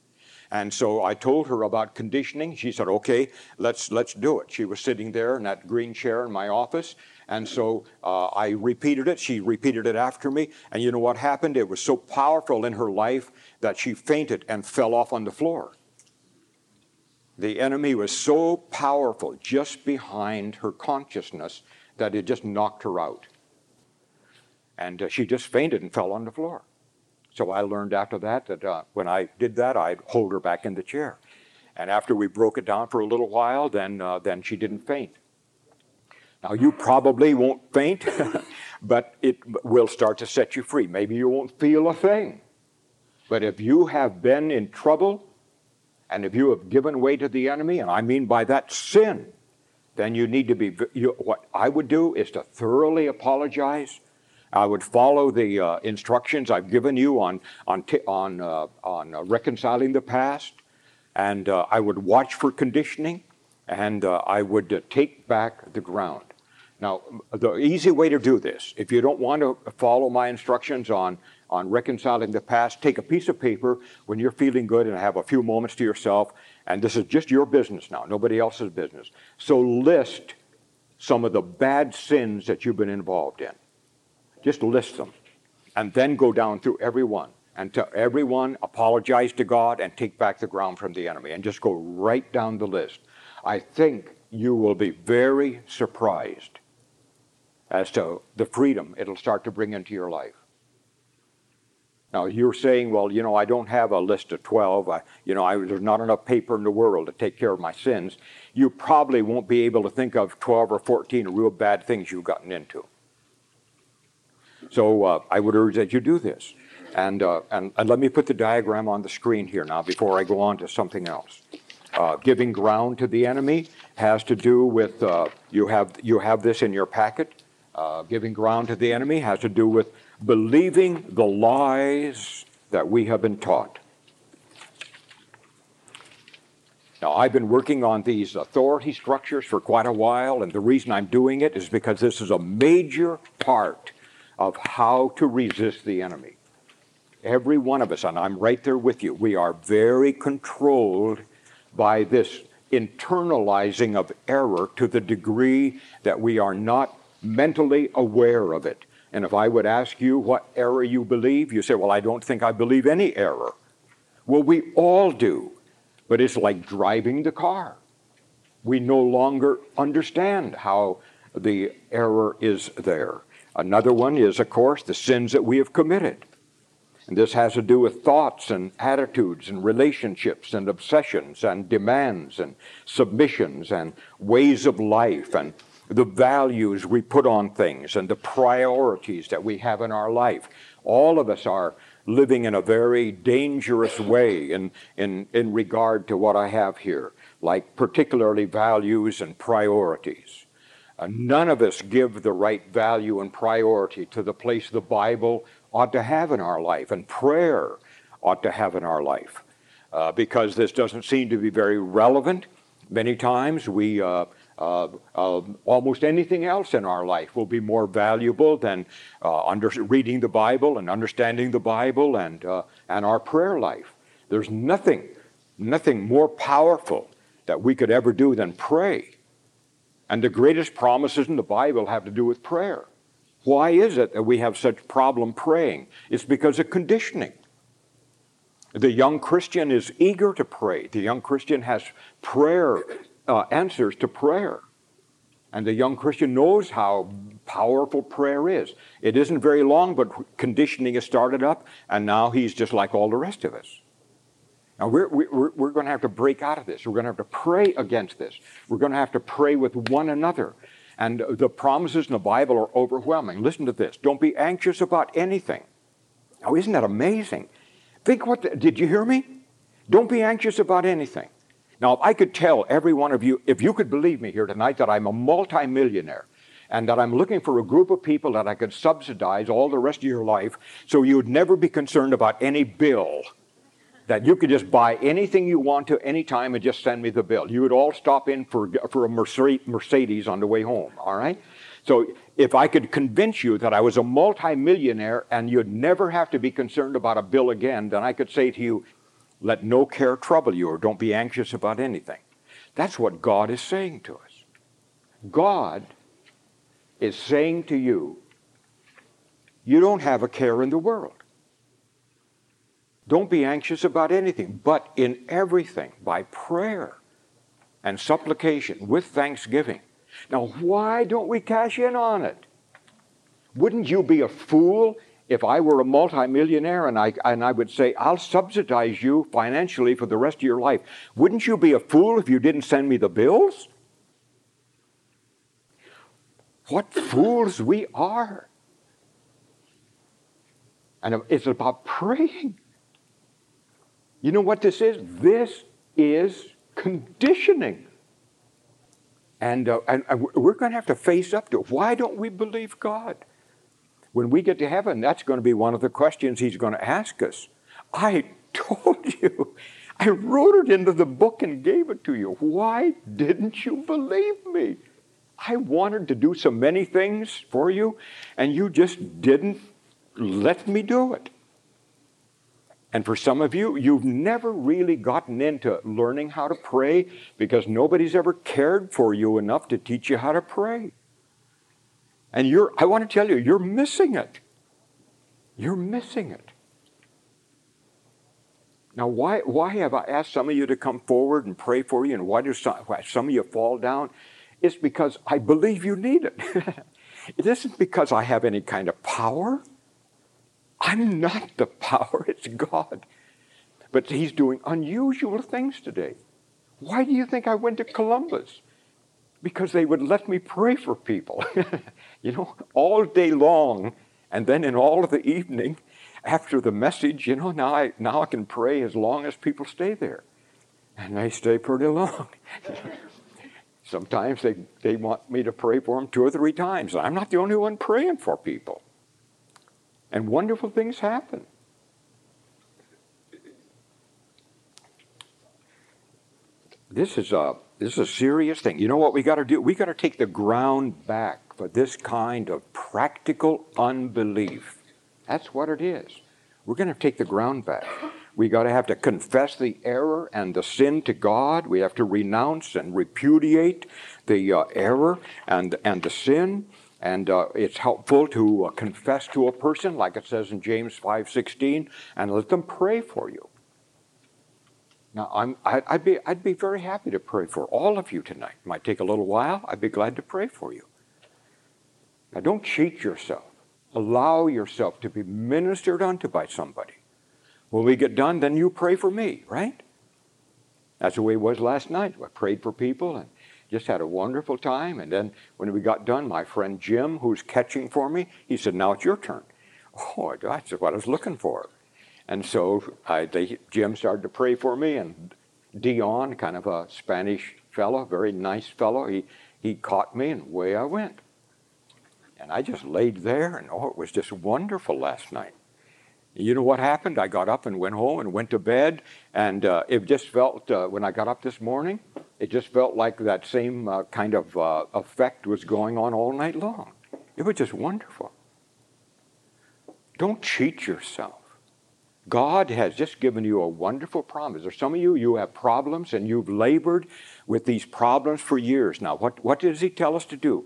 And so I told her about conditioning. She said, okay, let's let's do it. She was sitting there in that green chair in my office. And so uh, I repeated it. She repeated it after me. And you know what happened? It was so powerful in her life that she fainted and fell off on the floor. The enemy was so powerful just behind her consciousness that it just knocked her out. And uh, she just fainted and fell on the floor. So I learned after that that uh, when I did that, I'd hold her back in the chair. And after we broke it down for a little while, then, uh, then she didn't faint. Now, you probably won't faint, but it will start to set you free. Maybe you won't feel a thing. But if you have been in trouble, and if you have given way to the enemy, and I mean by that sin, then you need to be, you, what I would do is to thoroughly apologize. I would follow the uh, instructions I've given you on, on, t- on, uh, on uh, reconciling the past, and uh, I would watch for conditioning, and uh, I would uh, take back the ground. Now, the easy way to do this, if you don't want to follow my instructions on, on reconciling the past, take a piece of paper when you're feeling good and have a few moments to yourself, and this is just your business now, nobody else's business. So list some of the bad sins that you've been involved in. Just list them, and then go down through every one, and to every one, apologize to God and take back the ground from the enemy, and just go right down the list. I think you will be very surprised as to the freedom it'll start to bring into your life. Now, you're saying, well, you know, I don't have a list of twelve. I, you know, I, there's not enough paper in the world to take care of my sins. You probably won't be able to think of twelve or fourteen real bad things you've gotten into. So uh, I would urge that you do this. And, uh, and, and let me put the diagram on the screen here now before I go on to something else. Uh, giving ground to the enemy has to do with, uh, you have, you have this in your packet. Uh, giving ground to the enemy has to do with believing the lies that we have been taught. Now, I've been working on these authority structures for quite a while, and the reason I'm doing it is because this is a major part of how to resist the enemy. Every one of us, and I'm right there with you, we are very controlled by this internalizing of error to the degree that we are not mentally aware of it. And if I would ask you what error you believe, you say, well, I don't think I believe any error. Well, we all do. But it's like driving the car. We no longer understand how the error is there. Another one is, of course, the sins that we have committed. And this has to do with thoughts and attitudes and relationships and obsessions and demands and submissions and ways of life and the values we put on things and the priorities that we have in our life. All of us are living in a very dangerous way in, in, in regard to what I have here, like particularly values and priorities. Uh, none of us give the right value and priority to the place the Bible ought to have in our life and prayer ought to have in our life. Uh, because this doesn't seem to be very relevant. Many times we uh, Uh, uh, almost anything else in our life will be more valuable than uh, under, reading the Bible and understanding the Bible and, uh, and our prayer life. There's nothing, nothing more powerful that we could ever do than pray. And the greatest promises in the Bible have to do with prayer. Why is it that we have such problem praying? It's because of conditioning. The young Christian is eager to pray. The young Christian has prayer Uh, answers to prayer. And the young Christian knows how powerful prayer is. It isn't very long, but conditioning has started up, and now he's just like all the rest of us. Now, we're, we're, we're going to have to break out of this. We're going to have to pray against this. We're going to have to pray with one another. And the promises in the Bible are overwhelming. Listen to this. Don't be anxious about anything. Now, isn't that amazing? Think what, the, did you hear me? Don't be anxious about anything. Now, if I could tell every one of you, if you could believe me here tonight, that I'm a multimillionaire and that I'm looking for a group of people that I could subsidize all the rest of your life so you would never be concerned about any bill, that you could just buy anything you want to anytime and just send me the bill. You would all stop in for, for a Mercedes on the way home, all right? So if I could convince you that I was a multimillionaire and you'd never have to be concerned about a bill again, then I could say to you, let no care trouble you, or don't be anxious about anything. That's what God is saying to us. God is saying to you, you don't have a care in the world. Don't be anxious about anything, but in everything, by prayer and supplication, with thanksgiving. Now, why don't we cash in on it? Wouldn't you be a fool if I were a multimillionaire and I, and I would say, I'll subsidize you financially for the rest of your life? Wouldn't you be a fool if you didn't send me the bills? What fools we are. And it's about praying. You know what this is? This is conditioning. And, uh, and, and we're going to have to face up to it. Why don't we believe God? When we get to heaven, that's going to be one of the questions he's going to ask us. I told you. I wrote it into the book and gave it to you. Why didn't you believe me? I wanted to do so many things for you, and you just didn't let me do it. And for some of you, you've never really gotten into learning how to pray because nobody's ever cared for you enough to teach you how to pray. And you're, I want to tell you, you're missing it. You're missing it. Now, why, why have I asked some of you to come forward and pray for you, and why do some, why some of you fall down? It's because I believe you need it. It isn't because I have any kind of power. I'm not the power, it's God. But he's doing unusual things today. Why do you think I went to Columbus? Because they would let me pray for people, you know, all day long. And then in all of the evening, after the message, you know, now I, now I can pray as long as people stay there. And they stay pretty long. Sometimes they, they want me to pray for them two or three times. And I'm not the only one praying for people. And wonderful things happen. This is a this is a serious thing. You know what we got to do? We got to take the ground back for this kind of practical unbelief. That's what it is. We're going to take the ground back. We got to have to confess the error and the sin to God. We have to renounce and repudiate the uh, error and and the sin. And uh, it's helpful to uh, confess to a person, like it says in James five sixteen, and let them pray for you. Now, I'm, I'd be, I'd be very happy to pray for all of you tonight. It might take a little while. I'd be glad to pray for you. Now, don't cheat yourself. Allow yourself to be ministered unto by somebody. When we get done, then you pray for me, right? That's the way it was last night. I prayed for people and just had a wonderful time. And then when we got done, my friend Jim, who's catching for me, he said, now it's your turn. Oh, that's what I was looking for. And so I, they, Jim started to pray for me, and Dion, kind of a Spanish fellow, very nice fellow, he, he caught me, and away I went. And I just laid there, and oh, it was just wonderful last night. You know what happened? I got up and went home and went to bed, and uh, it just felt, uh, when I got up this morning, it just felt like that same uh, kind of uh, effect was going on all night long. It was just wonderful. Don't cheat yourself. God has just given you a wonderful promise. There's some of you, you have problems, and you've labored with these problems for years. Now, what, what does he tell us to do?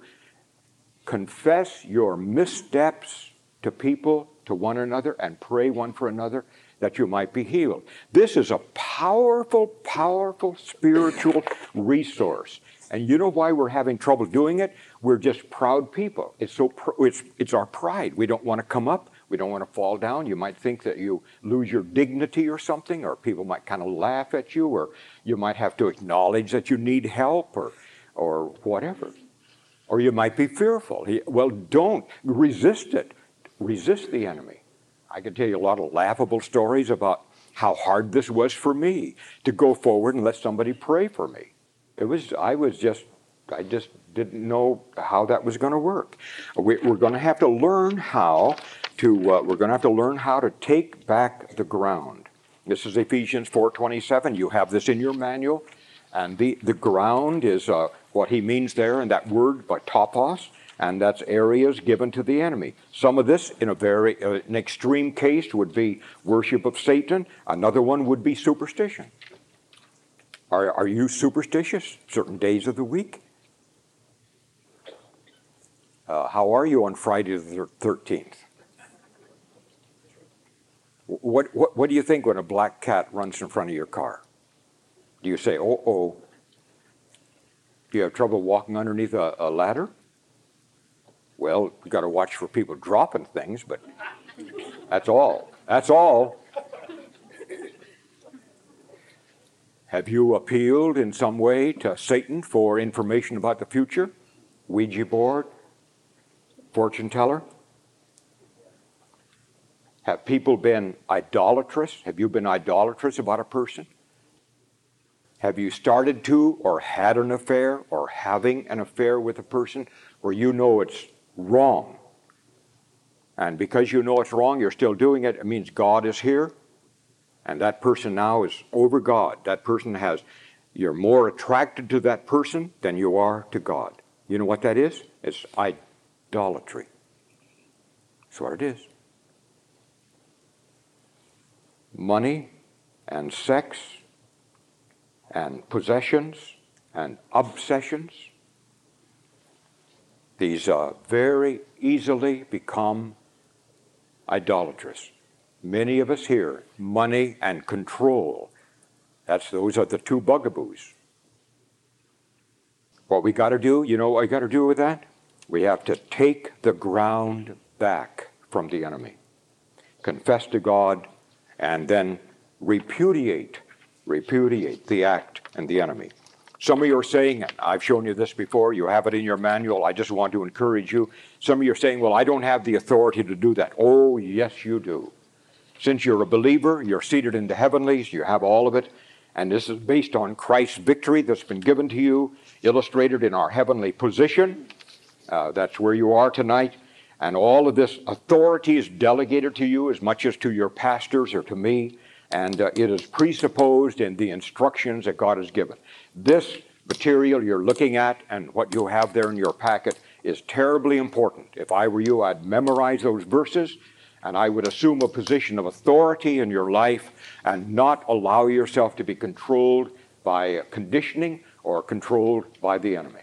Confess your missteps to people, to one another, and pray one for another that you might be healed. This is a powerful, powerful spiritual resource. And you know why we're having trouble doing it? We're just proud people. It's so pr- it's, it's our pride. We don't want to come up. We don't want to fall down. You might think that you lose your dignity or something, or people might kind of laugh at you, or you might have to acknowledge that you need help, or, or whatever. Or you might be fearful. Well, don't resist it. Resist the enemy. I can tell you a lot of laughable stories about how hard this was for me to go forward and let somebody pray for me. It was, I was just, I just didn't know how that was going to work. We, we're going to have to learn how to, uh, we're going to have to learn how to take back the ground. This is Ephesians four twenty-seven. You have this in your manual. And the, the ground is uh, what he means there in that word, by topos. And that's areas given to the enemy. Some of this, in a very, uh, an extreme case, would be worship of Satan. Another one would be superstition. Are, are you superstitious certain days of the week? Uh, how are you on Friday the thirteenth? What, what, what do you think when a black cat runs in front of your car? Do you say, oh, oh? Do you have trouble walking underneath a, a ladder? Well, you've got to watch for people dropping things, but that's all. That's all. Have you appealed in some way to Satan for information about the future? Ouija board? Fortune teller? Have people been idolatrous? Have you been idolatrous about a person? Have you started to or had an affair or having an affair with a person where you know it's wrong? And because you know it's wrong, you're still doing it. It means God is here. And that person now is over God. That person has, you're more attracted to that person than you are to God. You know what that is? It's idolatry. That's what it is. Money and sex and possessions and obsessions. These uh, very easily become idolatrous. Many of us here, money and control. That's, those are the two bugaboos. What we got to do, you know what we got to do with that? We have to take the ground back from the enemy. Confess to God, and then repudiate, repudiate the act and the enemy. Some of you are saying, and I've shown you this before, you have it in your manual, I just want to encourage you. Some of you are saying, well, I don't have the authority to do that. Oh, yes, you do. Since you're a believer, you're seated in the heavenlies, you have all of it, And this is based on Christ's victory that's been given to you, illustrated in our heavenly position. Uh, that's where you are tonight. And all of this authority is delegated to you as much as to your pastors or to me. And uh, it is presupposed in the instructions that God has given. This material you're looking at and what you have there in your packet is terribly important. If I were you, I'd memorize those verses, and I would assume a position of authority in your life and not allow yourself to be controlled by conditioning or controlled by the enemy.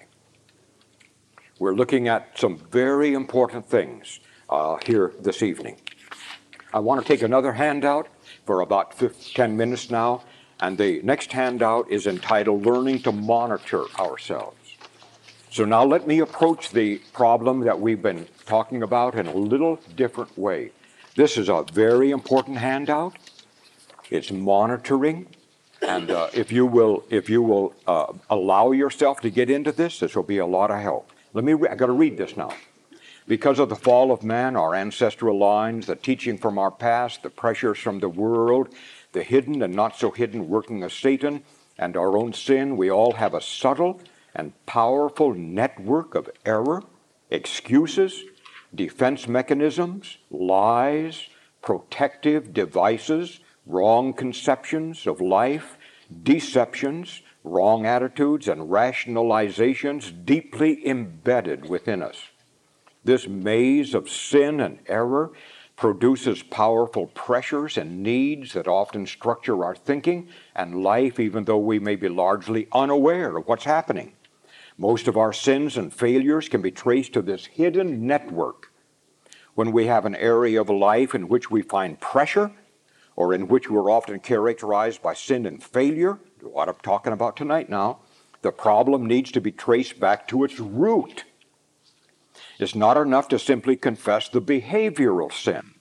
We're looking at some very important things uh, here this evening. I want to take another handout for about fifteen, ten minutes now, and the next handout is entitled Learning to Monitor Ourselves. So now let me approach the problem that we've been talking about in a little different way. This is a very important handout. It's monitoring, and uh, if you will, if you will uh, allow yourself to get into this, this will be a lot of help. Let me. Re- I got to read this now. Because of the fall of man, our ancestral lines, the teaching from our past, the pressures from the world, the hidden and not so hidden working of Satan, and our own sin, we all have a subtle and powerful network of error, excuses, defense mechanisms, lies, protective devices, wrong conceptions of life, deceptions, wrong attitudes, and rationalizations deeply embedded within us. This maze of sin and error produces powerful pressures and needs that often structure our thinking and life, even though we may be largely unaware of what's happening. Most of our sins and failures can be traced to this hidden network. When we have an area of life in which we find pressure, or in which we're often characterized by sin and failure, what I'm talking about tonight now, the problem needs to be traced back to its root. It's not enough to simply confess the behavioral sin.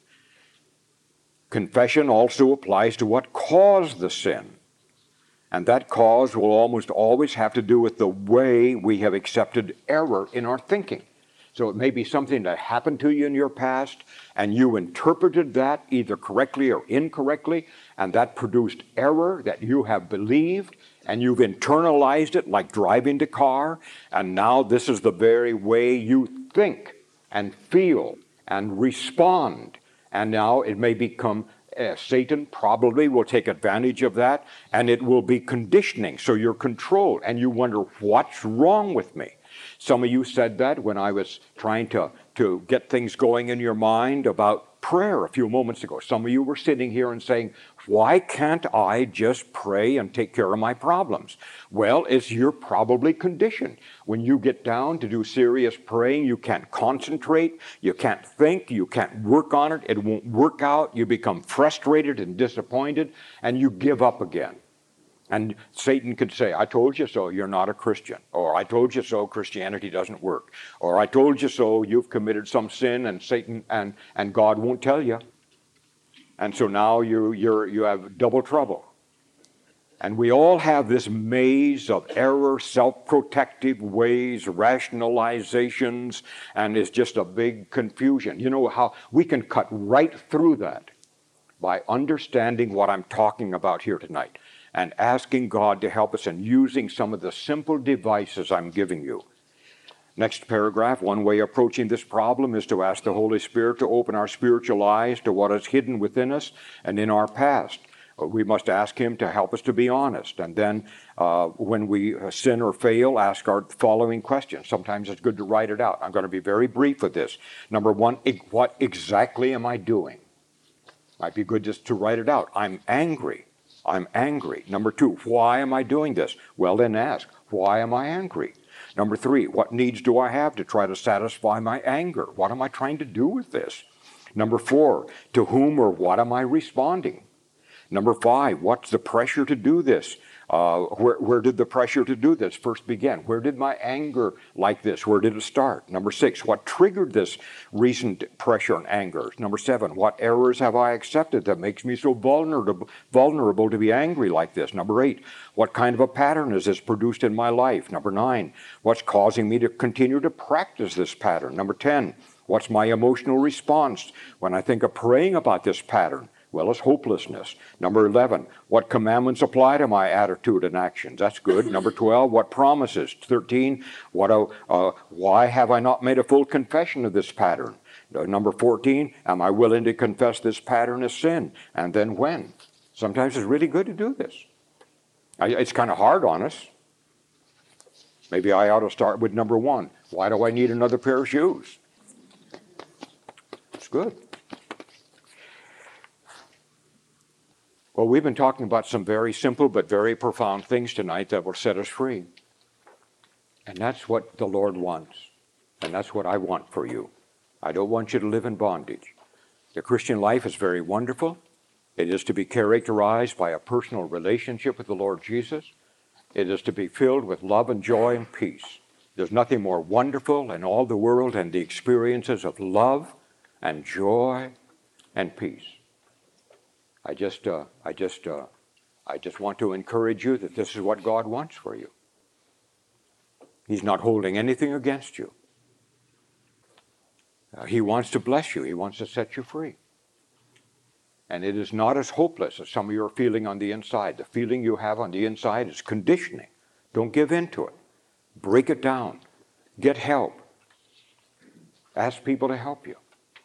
Confession also applies to what caused the sin. And that cause will almost always have to do with the way we have accepted error in our thinking. So it may be something that happened to you in your past, and you interpreted that either correctly or incorrectly, and that produced error that you have believed, and you've internalized it like driving the car, and now this is the very way you think and feel and respond. And now it may become Uh, Satan probably will take advantage of that, and it will be conditioning, so you're controlled, and you wonder, what's wrong with me? Some of you said that when I was trying to, to get things going in your mind about prayer a few moments ago. Some of you were sitting here and saying, why can't I just pray and take care of my problems? Well, it's you're probably conditioned. When you get down to do serious praying, you can't concentrate, you can't think, you can't work on it, it won't work out, you become frustrated and disappointed, and you give up again. And Satan could say, I told you so, you're not a Christian. Or I told you so, Christianity doesn't work. Or I told you so, you've committed some sin and Satan and, and God won't tell you. And so now you, you're, you have double trouble. And we all have this maze of error, self-protective ways, rationalizations, and it's just a big confusion. You know how we can cut right through that by understanding what I'm talking about here tonight, and asking God to help us in using some of the simple devices I'm giving you. Next paragraph, one way approaching this problem is to ask the Holy Spirit to open our spiritual eyes to what is hidden within us and in our past. We must ask Him to help us to be honest. And then uh, when we sin or fail, ask our following questions. Sometimes it's good to write it out. I'm going to be very brief with this. Number one, what exactly am I doing? Might be good just to write it out. I'm angry. I'm angry. Number two, why am I doing this? Well, then ask, why am I angry? Number three, what needs do I have to try to satisfy my anger? What am I trying to do with this? Number four, to whom or what am I responding? Number five, what's the pressure to do this? Uh, where, where did the pressure to do this first begin? Where did my anger like this, where did it start? Number six, what triggered this recent pressure and anger? Number seven, what errors have I accepted that makes me so vulnerable, vulnerable to be angry like this? Number eight, what kind of a pattern is this produced in my life? Number nine, what's causing me to continue to practice this pattern? Number ten, what's my emotional response when I think of praying about this pattern? Well, it's hopelessness. Number eleven, what commandments apply to my attitude and actions? That's good. Number twelve, what promises? thirteen, what, uh, why have I not made a full confession of this pattern? Uh, number fourteen, am I willing to confess this pattern as sin? And then when? Sometimes it's really good to do this. I, it's kind of hard on us. Maybe I ought to start with number one. Why do I need another pair of shoes? It's good. Well, we've been talking about some very simple but very profound things tonight that will set us free. And that's what the Lord wants. And that's what I want for you. I don't want you to live in bondage. The Christian life is very wonderful. It is to be characterized by a personal relationship with the Lord Jesus. It is to be filled with love and joy and peace. There's nothing more wonderful in all the world than the experiences of love and joy and peace. I just, uh, I just, uh, I just want to encourage you that this is what God wants for you. He's not holding anything against you. Uh, he wants to bless you. He wants to set you free. And it is not as hopeless as some of you are feeling on the inside. The feeling you have on the inside is conditioning. Don't give in to it. Break it down. Get help. Ask people to help you.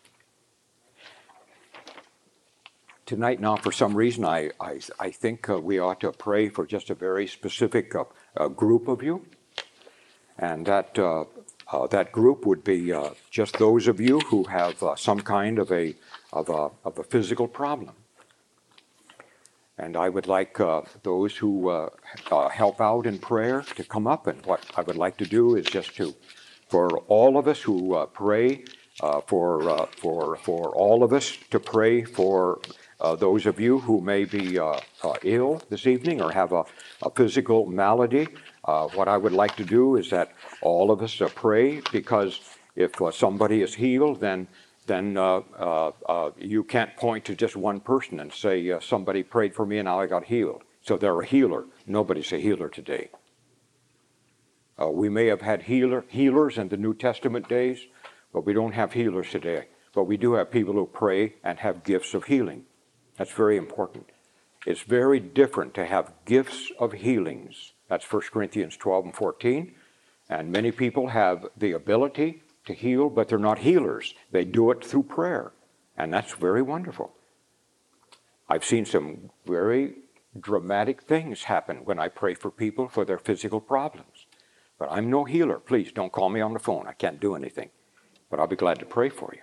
Tonight now, for some reason, I, I, I think uh, we ought to pray for just a very specific uh, uh, group of you. And that, uh, uh, that group would be uh, just those of you who have uh, some kind of a, of, a, of a physical problem. And I would like uh, those who uh, uh, help out in prayer to come up. And what I would like to do is just to, for all of us who uh, pray, uh, for, uh, for, for all of us to pray for Uh, those of you who may be uh, uh, ill this evening or have a, a physical malady, uh, what I would like to do is that all of us uh, pray, because if uh, somebody is healed, then then uh, uh, uh, you can't point to just one person and say, uh, somebody prayed for me and now I got healed. So they're a healer. Nobody's a healer today. Uh, we may have had healer healers in the New Testament days, but we don't have healers today. But we do have people who pray and have gifts of healing. That's very important. It's very different to have gifts of healings. That's First Corinthians twelve and fourteen. And many people have the ability to heal, but they're not healers. They do it through prayer. And that's very wonderful. I've seen some very dramatic things happen when I pray for people for their physical problems. But I'm no healer. Please don't call me on the phone. I can't do anything. But I'll be glad to pray for you.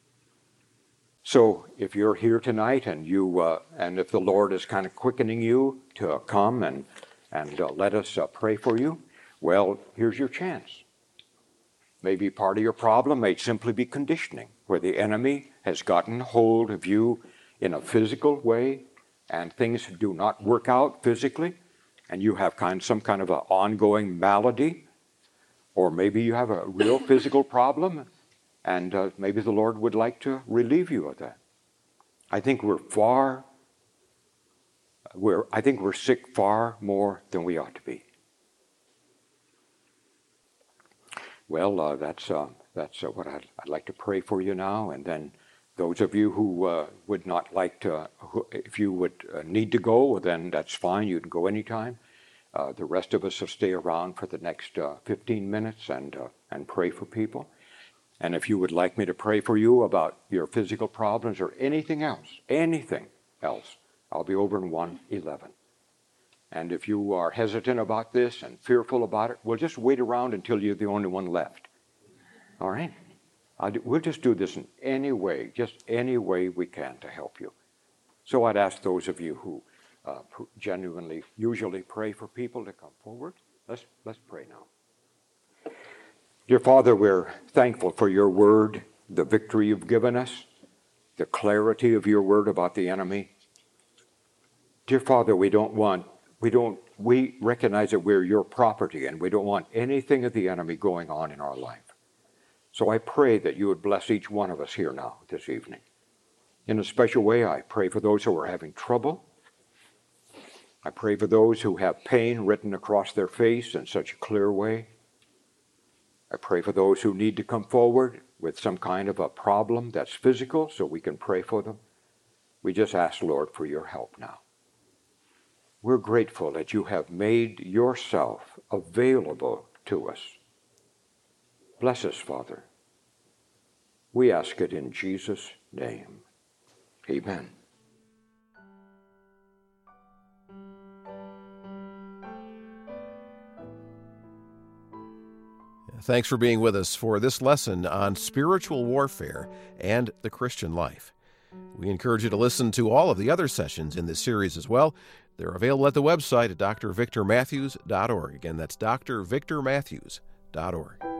So if you're here tonight and you uh, and if the Lord is kind of quickening you to uh, come and and uh, let us uh, pray for you, well, here's your chance. Maybe part of your problem may simply be conditioning, where the enemy has gotten hold of you in a physical way, and things do not work out physically, and you have kind some kind of an ongoing malady, or maybe you have a real physical problem. And uh, maybe the Lord would like to relieve you of that. I think we're far, we're, I think we're sick far more than we ought to be. Well, uh, that's, uh, that's uh, what I'd, I'd like to pray for you now. And then those of you who uh, would not like to, who, if you would uh, need to go, then that's fine. You can go anytime. Uh, the rest of us will stay around for the next uh, fifteen minutes and, uh, and pray for people. And if you would like me to pray for you about your physical problems or anything else, anything else, I'll be over in one eleven. And if you are hesitant about this and fearful about it, we'll just wait around until you're the only one left. All right? I'll do, we'll just do this in any way, just any way we can to help you. So I'd ask those of you who uh, genuinely usually pray for people to come forward. Let's, let's pray now. Dear Father, we're thankful for your word, the victory you've given us, the clarity of your word about the enemy. Dear Father, we don't want, we don't, we recognize that we're your property, and we don't want anything of the enemy going on in our life. So I pray that you would bless each one of us here now this evening. In a special way, I pray for those who are having trouble. I pray for those who have pain written across their face in such a clear way. I pray for those who need to come forward with some kind of a problem that's physical, so we can pray for them. We just ask, Lord, for your help now. We're grateful that you have made yourself available to us. Bless us, Father. We ask it in Jesus' name. Amen. Thanks for being with us for this lesson on spiritual warfare and the Christian life. We encourage you to listen to all of the other sessions in this series as well. They're available at the website at d r victor matthews dot org. Again, that's d r victor matthews dot org.